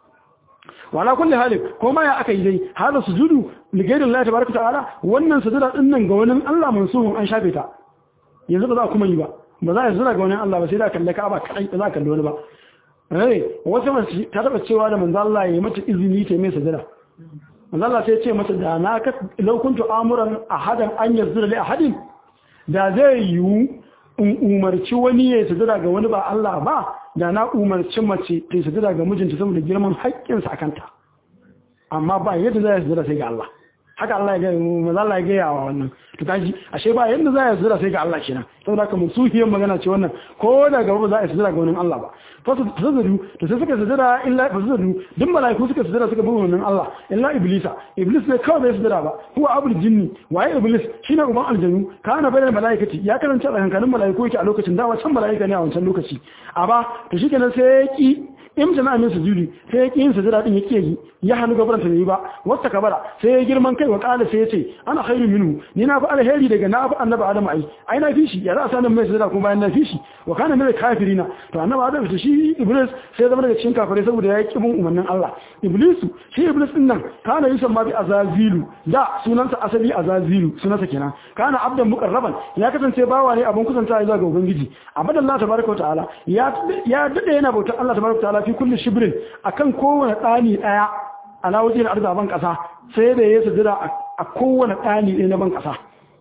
wala kulli halik ko ma ya aka yi dai hada sujudu li ghayri Allah tabaaraka ta'ala wannan sujuda din nan ga wani Allah mansuhun an shafe ta yanzu ba za kuma yi ba ba za a zura ga wani Allah ba sai da kalle Ka'aba kadai ba za ka kalle wani ba eh wasu mace ta taba cewa da manzo Allah ya mata izini ta mai sujuda manzo Allah sai ya ce mata da na ka law kuntu amuran ahadan an yazura li ahadin da zai yi in umarci wani ya sujuda ga wani ba Allah ba da na umarci mace ta sujuda ga mijinta saboda girman haƙƙinsa akan ta amma ba yadda za ya sujuda sai ga Allah haka Allah ya ga manzo Allah ya ga yawa wannan to kaji ashe ba yadda za ya sujuda sai ga Allah kenan saboda haka musuhiyan magana ce wannan ko da gaba ba za a sujuda ga wannan Allah ba to su sujudu to sai suka sujuda illa sujudu duk malaiku suka sujuda suka bi wannan Allah illa iblisa iblis ne kawai bai sujuda ba huwa abul jinni waye iblis shine uban aljanu kana bayan malaikati ya karanta tsakankanin malaiku yake a lokacin da wancan malaika ne a wancan lokaci amma to shikenan sai ya ki imtana min sujudi sai ya ki yin sujuda din yake yi ya hannu gaban ta ne ba wata kabara sai ya girman kai wa kala sai ya ce ana khairu minhu ni na fa alheri daga na fa annabi adam ai ai na fishi ya za sanan mai sujuda kuma bayan na fishi wa kana min kafirina to annabi adam to shi iblis sai zama daga cikin kafirai saboda ya ki bin umarnin Allah iblisu shi iblis din nan kana yusan ma bi azazilu da sunansa asali azazilu sunansa kenan kana abdan muqarraban ya kasance bawa ne abun kusanta zuwa ga ubangiji abadallahu tabaaraka wa ta'ala ya ya dade yana bautar Allah tabaaraka wa ta'ala fi kulli shibrin akan kowane tsani daya ala wajen arzaban kasa sai da ya sujira a kowane tsani ɗaya na ban kasa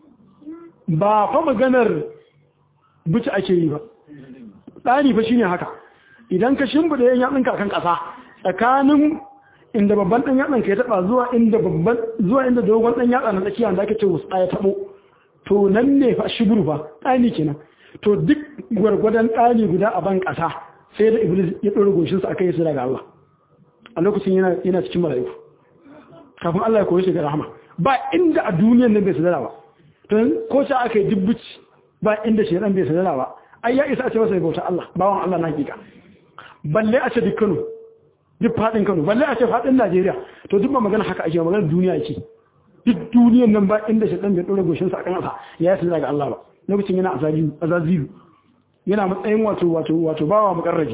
ba fa maganar buci ake yi ba tsani fa shine haka idan ka shimfida yan yatsunka kan kasa tsakanin inda babban dan yatsan ka ya taba zuwa inda babban zuwa inda dogon dan yatsa na tsakiya da ake ce wasu ya tabo to nan ne fa shibru fa tsani kenan to duk gwargwadon tsani guda a ban kasa sai da iblis ya dora goshin sa akai su daga Allah a lokacin yana yana cikin malaiku kafin Allah ya koyi shi ga rahama ba inda a duniyar nan bai sadara ba don ko sai aka yi dubbuci ba inda shedan bai sadara ba ai ya isa a ce masa bauta Allah bawan Allah na hakika balle a ce duk Kano duk fadin Kano balle a ce fadin Najeriya to duk ba magana haka ake magana duniya yake duk duniyar nan ba inda shedan bai dora goshin sa akan sa ya yi sadara ga Allah ba lokacin yana azabi azazilu yana matsayin wato wato wato bawa mukarrabi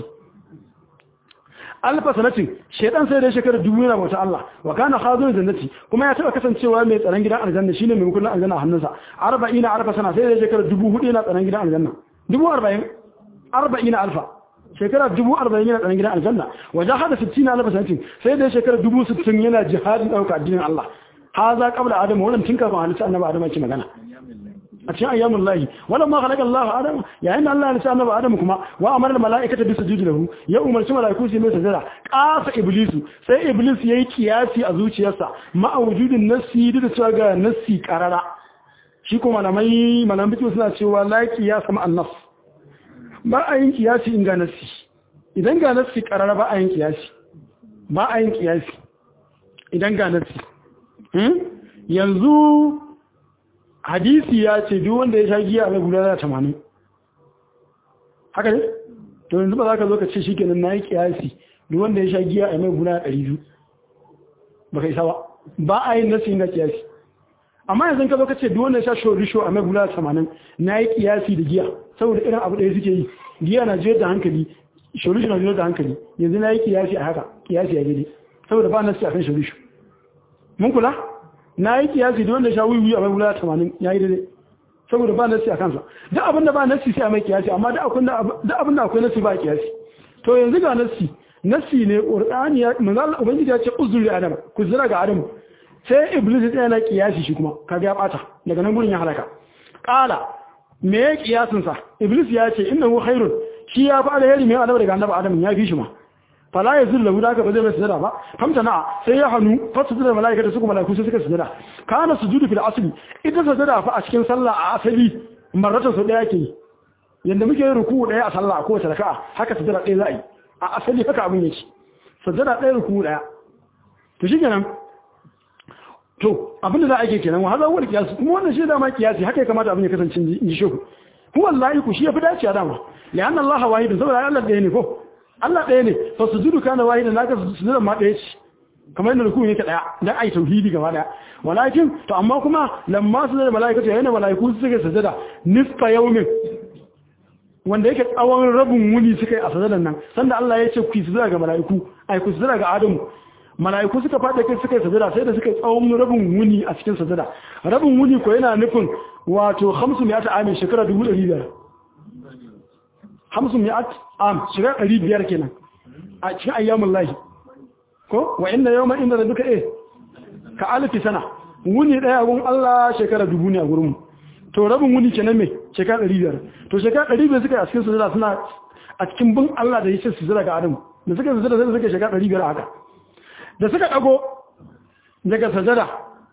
alfa sanatin shedan sai da shekara dubu yana bauta Allah wa kana khazun jannati kuma ya taba kasancewa mai tsaron gidan aljanna shine mai kullun aljanna a hannunsa arba'ina alfa sana sai da shekara dubu hudu yana tsaron gidan aljanna dubu arba'in arba'ina alfa shekara dubu arba'in yana tsaron gidan aljanna wajahada sittina alfa sanatin sai da shekara dubu sittin yana jihadin dauka addinin Allah haza qabla adam wannan tun kafin halitta annabi adam yake magana a cikin ayyamun lahi wannan ma khalaqa Allah Adam yayin da Allah ya sa annabi Adam kuma wa amara malaikata bi sujudi lahu ya umarci malaiku su mai sajada qasa iblisu sai iblis yayi kiyasi a zuciyarsa ma wujudin nasi da cewa ga nasi qarara shi kuma malamai malaman bitu suna cewa la qiyas ma an-nas ba a yin kiyasi in ga nasi idan ga nasi qarara ba a yin kiyasi ba a yin kiyasi idan ga nasi hmm? yanzu hadisi ya ce duk wanda ya sha giya a guda tamanin haka ne to yanzu ba za ka zo ka ce shi kenan na yi kiyasi duk wanda ya sha giya a mai guda ɗari biyu ba ka isa ba ba a yin nasi na kiyasi amma yanzu ka zo ka ce duk wanda ya sha shorisho a mai guda tamanin na yi kiyasi da giya saboda irin abu ɗaya suke yi giya na jiyar da hankali shorisho na jiyar da hankali yanzu na yi kiyasi a haka kiyasi a gidi saboda ba nasi a kan shorisho mun kula na yi kiyasi da wanda sha wiwi a mai wula tamanin ya yi daidai saboda ba nasi a kansa duk abinda ba nasi sai a mai kiyasi amma duk abinda akwai nasi ba a kiyasi to yanzu ga nasi nasi ne ƙur'ani ya manzala ubangiji ya ce uzuri adam ku zira ga adam sai iblis ya na kiyasi shi kuma kaga ya bata daga nan gurin ya halaka qala me ya kiyasin sa iblis ya ce innahu khairun shi ya fa alheri mai adam daga annabi adam ya fi shi ma fala ya zilla guda ka ba zai mai sujada ba kamta na sai ya hannu fa sujada malaika da suka malaiku sai suka sujada kana sujudu fil asli idan sujada fa a cikin sallah a asali marrata su daya ke yanda muke yin ruku daya a sallah ko wace raka'a haka sujada ɗaya za a yi a asali haka abin yake sujada ɗaya ruku daya to shikenan to abin da za a yi kenan wa haza wal qiyas kuma wannan shi da ma qiyasi haka ya kamata abin ya kasance in ji shehu huwa wallahi ku shi yafi dace dama lianna Allah wahidun saboda Allah ɗaya ne ko Allah ɗaya ne fa sujudu kana wahidan naka sujudan ma ɗaya ce kamar yadda rukun yake daya dan ai tauhidi gaba daya walakin to amma kuma lamma su da malaikatu yana malaiku su suke sujada nisfa yawmin wanda yake tsawon rabin wuni suka yi a sujadan nan sanda Allah ya ce ku sujada ga malaiku ai ku sujada ga Adamu malaiku suka fada kai suka yi sujada sai da suka yi tsawon rabin wuni a cikin sujada rabin wuni ko yana nufin wato hamsin mi'at amin shekara dubu ɗari biyar hamsin mi'at am shekara ɗari biyar kenan a cikin ayyamul lahi ko wa inna yawma inda rabbika eh ka alfi sana wuni daya gun Allah shekara dubu ne a gurin mu to rabin wuni kenan me shekara ɗari biyar to shekara ɗari biyar suka a cikin sujada suna a cikin bin Allah da yake sujada ga Adam da suka sujada sai suka shekara ɗari biyar haka da suka dago daga sujada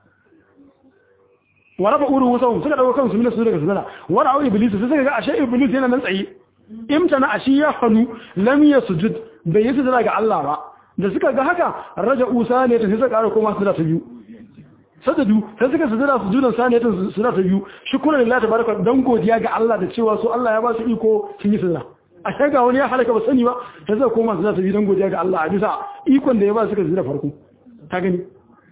waraba uru wasau suka dago kansu min sujada daga sujada wara au iblis sai suka ga ashe iblis yana nan tsaye imtana ashiya hanu lam yasjud bai yi sujada ga Allah ba da suka ga haka raja usa ne ta sai suka ƙara koma sujada ta biyu sajadu sai suka sujada sujudan sani ta sujada ta biyu shukran lillahi tabaraka dan godiya ga Allah da cewa su Allah ya ba su iko sun yi sujada a shaga wani ya halaka ba sani ba sai suka koma sujada ta biyu dan godiya ga Allah a bisa ikon da ya ba su suka sujada farko ta gani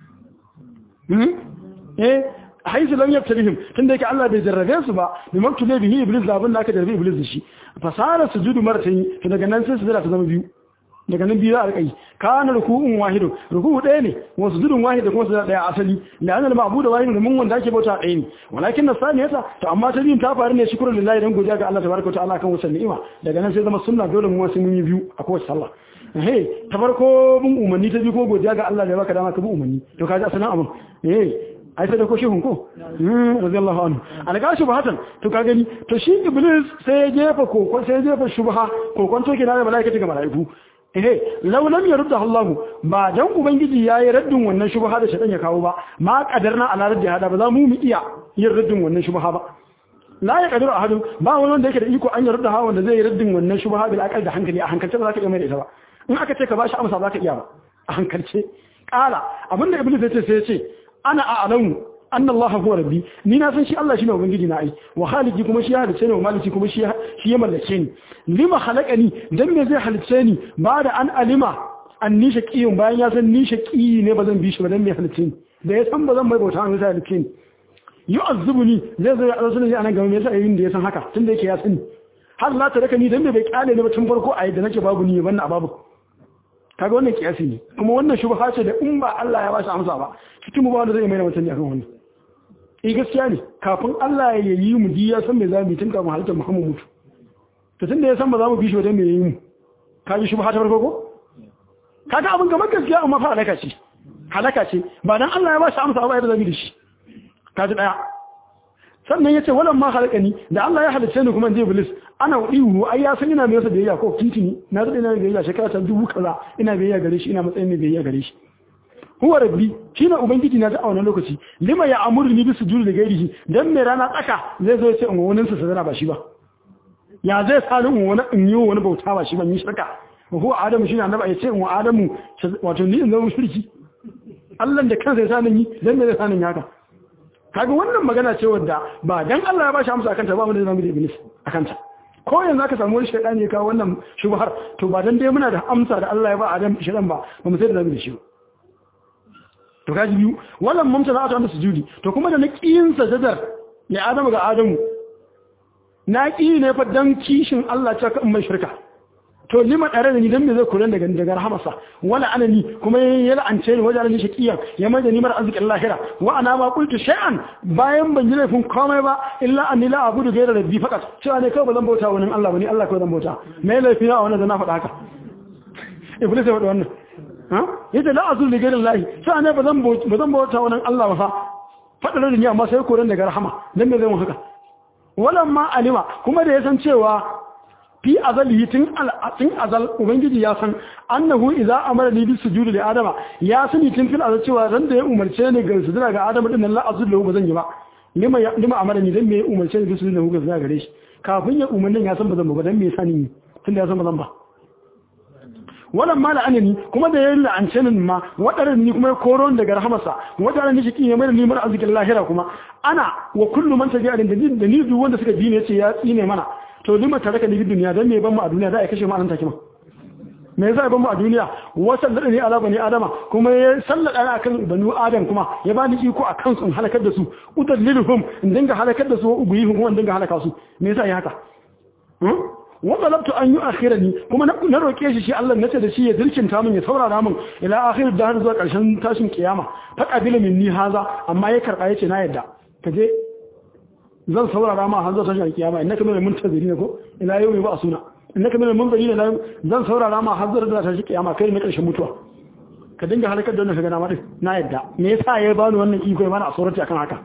hmm eh haizu lam yabtalihim tunda yake Allah bai jarrabe su ba bi maktube bihi iblis da abin da aka jarrabe iblis da shi fasara sujudu martayn to daga nan sai sujada ta zama biyu daga nan biyu za a rika yi kana ruku'un wahidu ruku'u ɗaya ne wa sujudun wahid da kuma sujud ɗaya asali la'anna al-ma'budu wahid da mun wanda ake bauta ɗaya ne walakin nasaniyata to amma ta biyun ta faru ne shukran lillahi dan godiya ga Allah tabaraka wa ta'ala kan wasan ni'ima daga nan sai zama sunna dole mu wasu mun yi biyu a kowace sallah eh ta farko mun umarni ta biyu ko godiya ga Allah da ya baka dama ka bi umarni to kaji asalin abin eh ai sai da ko shehun ko mm radiyallahu anhu alga shubhatan to ka gani to shi iblis sai ya jefa kokon sai ya jefa shubha kokon to kina da malaikati ga malaiku eh law lam yurda Allah ba dan ubangiji yayi raddin wannan shubha da shedan ya kawo ba ma kadarna ala raddi hada ba za mu mu iya yin raddin wannan shubha ba la ya kadiru ahadu ba wani wanda yake da iko an yarda ha wanda zai yi raddin wannan shubha bil aqal da hankali a hankalce ba za ka iya mai da ita ba in aka ce ka bashi amsa ba za ka iya ba a hankalce kala abinda iblis ya ce sai ya ce ana a'lamu anna Allah huwa rabbi ni na san shi Allah shine ubangiji na ai wa khaliqi kuma shi ya halice ni wa maliki kuma shi shi ya mallake ni lima khalaqani dan me zai halice ni ba da an alima an ni shaqiyun bayan ya san ni shaqi ne bazan bi shi ba dan me halice ni da ya san bazan mai bauta an sai halice ni yu'azzibuni zai zai Allah sunan anan ga me yasa yayin da ya san haka tunda yake ya sani har la ta raka ni dan me bai kyale ni ba tun farko ai da nake babu ni wannan ababu kaga wannan kiyasi ne kuma wannan shubha ce da in ba Allah ya ba shi amsa ba cikin mu ba wanda zai mai da mutum akan wannan eh gaskiya ne kafin Allah ya yi mu diya san me za mu tun kafin halittar Muhammad mutu to tunda ya san ba za mu bi shi wajen me yi mu ka ji shubha ta farko ko kaga abin kamar gaskiya amma fa halaka ce halaka ce ba dan Allah ya ba shi amsa ba ya zabi da shi ka ji daya sannan yace walan ma halakani da Allah ya halice ni kuma je iblis ana wadihu ai ya san ina mai yasa biyayya ko tintini na zai ina biyayya shekara ta dubu kaza ina biyayya gare shi ina matsayin biyayya gare shi huwa rabbi shine ubangiji na ta a wannan lokaci lima ya amuru ni bisu juri da gairihi dan me rana tsaka zai zo ya ce in wannan sa sadara ba shi ba ya zai sani in wani in yi wani bauta ba shi ban yi shirka huwa adamu shine annabi ya ce in wa adamu wato ni in zama shirki Allah da kansa ya sani ni dan me zai sani haka kaga wannan magana ce wadda ba dan Allah ya ba shi amsa akan ta ba mu da zamu da iblis akan ta ko yanzu aka samu wani shaytani ya kawo wannan shubhar to ba dan dai muna da amsa da Allah ya ba Adam shaytan ba ba mu sai da zamu da shi to kaji biyu wannan mumta za ta wanda sujudi to kuma da na kiyin sajadar ya Adamu ga Adamu na ki ne fa dan kishin Allah ta kan mai shirka to lima dare da ni dan me zai kula daga daga rahamarsa wala anani kuma ya la'ance ni wajen ni shaqiyan ya mai da ni mar arzikin lahira wa ana ma qultu shay'an bayan ban yi laifin komai ba illa anni la abudu ghayra rabbi faqat cewa ne kawai bazan bauta wani Allah bane Allah kawai zan bauta me laifi na wannan da na faɗa haka iblis ya faɗa wannan ha yace la azul ghayra Allah cewa ne bazan bazan bauta wani Allah ba fa faɗa da ni amma sai koran daga rahama dan me zai mu haka walamma alima kuma da ya san cewa fi azali tun al'atin azal ubangiji ya san annahu idza amara ni bis sujudi li adama ya sani tun fil azal cewa ran da ya umarce ni ga sujuda ga adama din Allah azza lahu bazan yi ba lima lima amara ni dan me umarce ni bisu da hukunta zuwa gare shi kafin ya umarnin ya san ba zan ba dan me yasa ni tunda ya san ba zan ba wannan ma la'anani kuma da yayin la'ance ni ma wadaran ni kuma koron daga rahamarsa wadaran ni shi ne mai ni mar arzikin lahira kuma ana wa kullu man tabi'a da ni da ni duk wanda suka bi ne yace ya tsine mana to lima taraka ni duniya dan me ban mu a duniya da ai kashe mu anan take ma me yasa ban mu a duniya wasan da ne ala bani adama kuma ya sallada ni akan banu adam kuma ya bani iko akan su halakar da su udalliluhum in dinga halakar da su ubuyihum kuma in dinga halaka su me yasa ya haka wanda labtu an yi akhirani kuma na roke shi shi Allah nace da shi ya dirkinta min ya saurara min ila akhir da har zuwa karshen tashin kiyama fa qabila minni haza amma ya karba yace na yadda kaje zan saurara ma har zuwa tashin kiyama innaka min muntaziri ne ko ila yawmi ba suna innaka min munziri ne zan saurara ma har zuwa tashin kiyama kai ne karshen mutuwa ka dinga halakar da wannan kaga na ma din na yadda me yasa ya bani wannan iko ya bani a saurata akan haka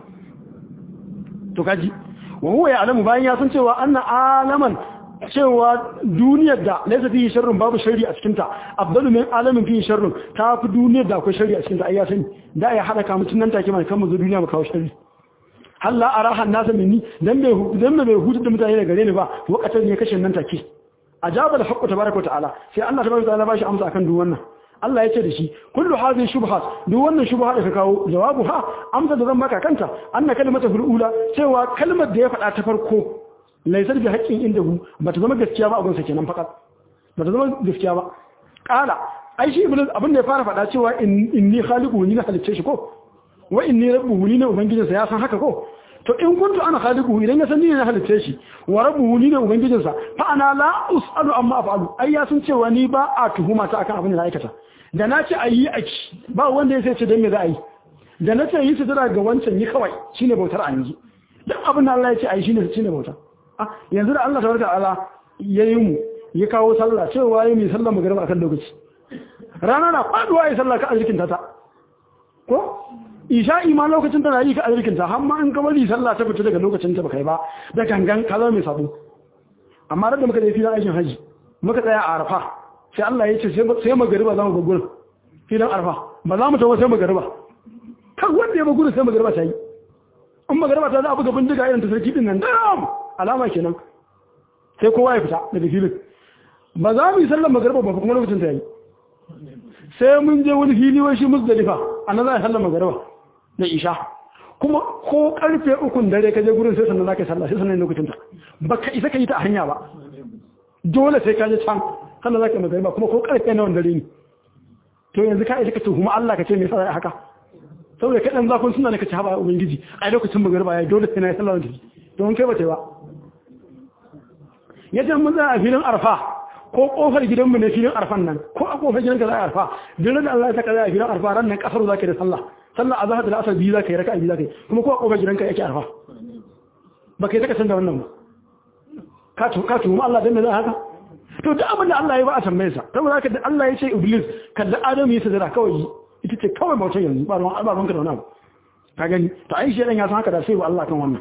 to kaji wa huwa ya'lamu bayan ya san cewa anna alaman cewa duniyar da laisa fi sharrun babu shari a cikin ta afdalu min alamin fi sharrun ta fi duniyar da akwai shari a cikin ta ai ya sani da ya halaka mutun nan take mai kan mu zo duniya mu kawo shari halla arahan nasa minni dan bai dan bai hutu da mutane da gare ni ba wakatan ne kashin nan take ajaba da haqqu tabaaraka ta'ala sai Allah tabaaraka ta'ala ba shi amsa akan duk wannan Allah ya ce da shi kullu hadhihi shubhat duk wannan shubha da ka kawo jawabu ha amsa da zan baka kanta anna kalimatu ula cewa kalmar da ya faɗa ta farko laisar da haƙƙin inda hu ba ta zama gaskiya ba a gunsa kenan fakat ba ta zama gaskiya ba ƙala ai shi iblis abin da ya fara faɗa cewa inni khaliqu ni na halicce shi ko wa inni rabbuhu ni ne ubangijinsa ya san haka ko to in kuntu ana khaliqu idan ya san ni ne na halicce shi wa rabbuhu ni ne ubangijinsa fa ana la usalu amma afalu ai ya san cewa ni ba a tuhuma ta akan abin da na aikata da na ce ayi aki ba wanda ya sai ce dan me za a yi da na ce yi sidira ga wancan yi kawai shine bautar a yanzu duk abin da Allah ya ce ayi shine shine bautar yanzu da Allah tabaraka ta'ala yayi mu ya kawo sallah cewa yayi mu sallar magriba akan lokaci rana na faduwa yayi sallah ka azrikin ta ko isha'i ma lokacin tana yi ka azrikin ta amma in ka bari sallah ta fita daga lokacin ta baka yi ba da gangan ka zama mai sabo amma da muka je filin aikin haji muka tsaya a Arafa sai Allah ya ce sai magriba za mu gugur filin Arafa ba za mu tawo sai magriba kan wanda ya gugur sai magriba ta yi in magriba ta za a buga bindiga irin ta sarki din nan dam alama kenan sai kowa ya fita daga filin ba za mu yi sallar magariba ba kuma lokacin ta yi sai mun je wani fili wai shi Muzdalifa annan za a sallar magariba da isha kuma ko karfe ukun dare ka je gurin sai sannan za ka yi sallah sai sannan lokacin ta baka isa ka yi ta a hanya ba dole sai ka je can sannan za ka yi magariba kuma ko karfe na wani dare ne to yanzu ka isa ka tuhuma Allah ka ce me yasa haka saboda kaɗan zafin suna ne ka ci haɓa ubangiji a lokacin magariba ya dole sai na yi sallar da don kai ba ta ba yadda mun za a filin arfa ko kofar gidanmu ne filin arfan nan ko a kofar gidanka za a arfa dole da Allah ya saka za a filin arfa ran nan kasar za ka da sallah sallah a zahar da asar biyu za ka yi raka biyu za ka yi kuma ko a kofar gidanka yake arfa ba ka yi saka canza wannan ba ka tu ka tu mu Allah dan me za haka to duk abin da Allah ya ba a tambaye sa saboda haka da Allah ya ce iblis kada adam ya sadara kawai ita ce kawai bautar yanzu ba ruwan albabanka da wani abu ka gani to ai shedan ya san haka da sai wa Allah kan wannan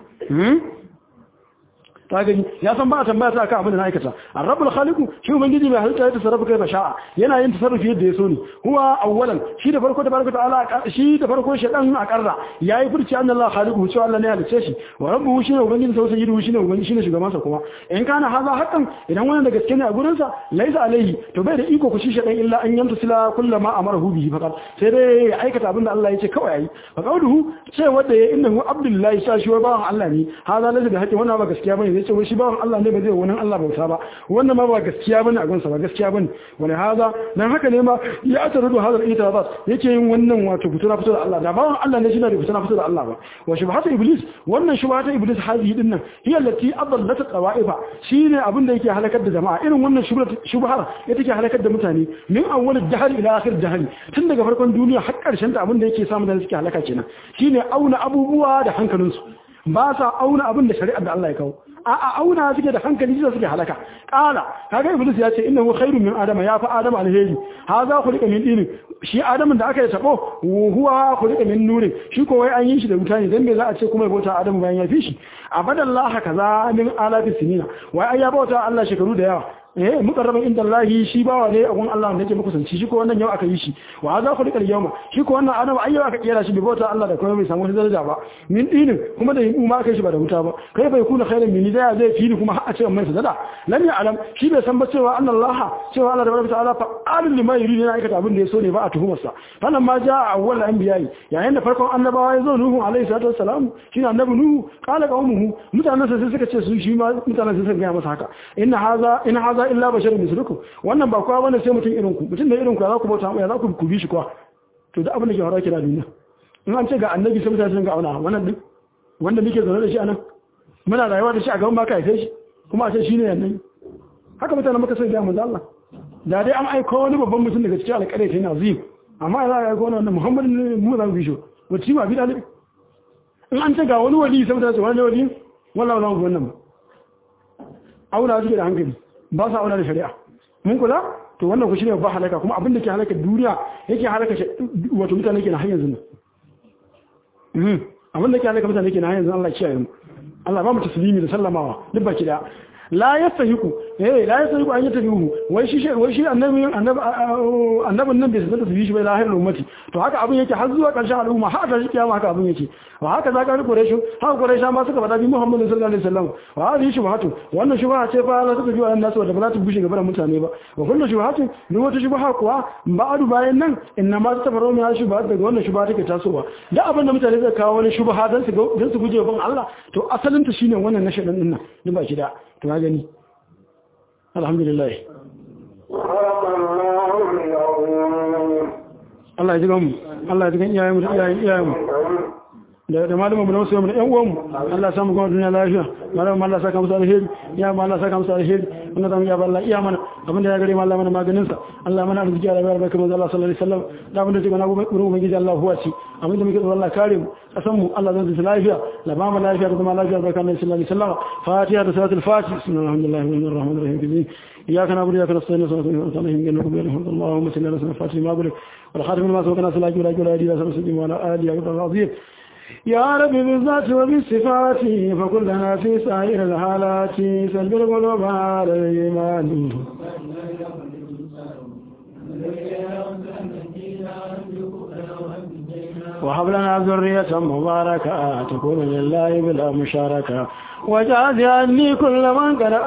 ta gani ya san ba a tambaya ta akan abin da na aikata ar-rabbul khaliqu shi ubangiji mai halitta ya tasarrufa kai basha'a yana yin tasarrufi yadda ya so ne huwa awwalan shi da farko da barka ta'ala shi da farko shedan a karra yayi furci annallahu khaliqu cewa Allah ne ya halice shi wa rabbuhu shi ne ubangiji sai sayyidu shi ne ubangiji shi ne shugaban sa kuma in kana haza hakan idan wannan da gaske ne a gurin sa laisa alaihi to bai da iko ku shi shedan illa an yanta sila kullama amarahu bihi faqat sai dai ya aikata abin da Allah ya ce kawai yayi fa qawluhu sai wanda ya innahu abdullahi sa shi wa bawan Allah ne haza laisa da hakki wannan ba gaskiya bane zai ce wai shi bawan Allah ne ba zai wani Allah bauta ba wannan ma ba gaskiya bane a gunsa ba gaskiya bane wani haza dan haka ne ma ya tarudu hadal itiraz yake yin wannan wato fitura fito da Allah da bawan Allah ne shi ne da fitura fito da Allah ba wa shubhatu iblis wannan shubhatu iblis hazi din nan hiya allati adallat qawaifa shine abin da yake halakar da jama'a irin wannan shubhar ya take halakar da mutane min awwal dahr ila akhir dahr tun daga farkon duniya har karshen ta abin da yake samu da suke halaka kenan shine auna abubuwa da hankalinsu ba sa auna abin da shari'ar da Allah ya kawo a auna suke da hankali da suke halaka kala kaga iblis ya ce innahu khairun min adama ya fa adama alheri haza khuliqa min din shi adamin da aka yi tabo huwa khuliqa min nurin shi ko wai an yi shi da wuta ne dan me za a ce kuma bauta adamu bayan ya fi shi abadallahi kaza min alafi sinina wai ai ya bauta Allah shekaru da yawa eh mukarraban inda Allah shi bawa ne a gun Allah da yake makusanci shi ko wannan yau aka yi shi wa za ku rika yawma shi ko wannan adam ayyau aka kira shi bai bauta Allah da kuma bai samu wani daraja ba min dinin kuma da yin ma kai shi ba da wuta ba kai bai kuna khairan min da zai fili kuma har a ce mai sadada lam ya alam shi bai san ba cewa Allah cewa Allah da ta'ala fa'alul lima yuridu na aikata abin da ya so ne ba a tuhumar sa falan ma ja awwal anbiya'i yayin da farkon annabawa ya zo nuhu alaihi salatu wassalam shine annabi nuhu kala ga ummu mutanen sa sai suka ce su shi ma mutanen sa suka ga masa haka inna haza in haza illa basharun mislukum wannan ba kowa bane sai mutum irin ku mutum da irin ku za ku bauta ya za ku ku bi shi kwa to da abin da ke fara kira duniya in an ce ga annabi sai mutane sun ga auna wannan din wanda muke zaune da shi anan muna rayuwa da shi a gaban baka haife shi kuma a ce shine annabi haka mutanen muka sai ga manzo Allah da dai an aika wani babban mutum daga cikin alƙare ta yana zai amma za a aika wannan Muhammad ne mu za mu bi shi wacce ma bi da in an ce ga wani wali sai mutane su wani wali wallahi wannan wannan auna suke da hankali ba sa auna da shari'a mun kula to wannan ku shine ba halaka kuma abin da ke halaka duniya yake halaka wato mutane ke na hanyar zina mhm abin da ke halaka mutane ke na hanyar zina Allah ya kiyaye mu Allah ba mu taslimi da sallamawa duk baki da la yastahiqu eh la yastahiqu an yatabihu wai shi wai shi annabi annabi annabin nan bai san da su shi bai lahir ummati to haka abin yake har zuwa karshen al'umma har da kiyama haka abin yake wa haka za ka riko reshu haka quraisha ma suka fada bi Muhammadu sallallahu alaihi wasallam wa hadi shubhatu wannan shubha ce fa Allah suka ji wannan nasu da ba za ta bushe gaban mutane ba wa kullu shubhatu ni wata shubha kuwa ba'adu bayan nan inna ma ta faro mai shubha daga wannan shubha take tasowa da abin da mutane suka kawo wani shubha dan su dan su guje ban Allah to asalin ta shine wannan na shaɗan din nan ni ba shi da to na gani alhamdulillah Allah ya ji gamu Allah ya ji gan iyayen mu da iyayen iyayen mu da da malamin mu da wasu mu da ƴan uwan mu Allah ya samu gama duniya lafiya malamin Allah ya saka musu alheri ya ma Allah ya saka musu alheri wannan zamu ya Allah iya mana abinda ya gare mu Allah mana maganin sa Allah mana arziki ya rabar barka manzo Allah sallallahu alaihi wasallam da abinda ce gana gurin mu gidi Allah huwa ci abinda muke Allah kare mu kasan mu Allah zan ji lafiya la ba mu lafiya da kuma lafiya barka manzo sallallahu alaihi wasallam fatiha da salatul fatih bismillahir rahmanir rahim إياك نعبد وإياك نستعين صراط الذين أنعمت عليهم غير المغضوب عليهم اللهم صل على سيدنا الفاتح ما بلغ والخاتم لما سبق ناصر الحق والهادي إلى صراط المستقيم وعلى آله وصحبه العظيم يا رب بالذات وبالصفات فكلنا في سائر الحالات سلب القلوب على الإيمان وهب لنا ذرية مباركة تكون لله بلا مشاركة وجعل عني كل من قرأ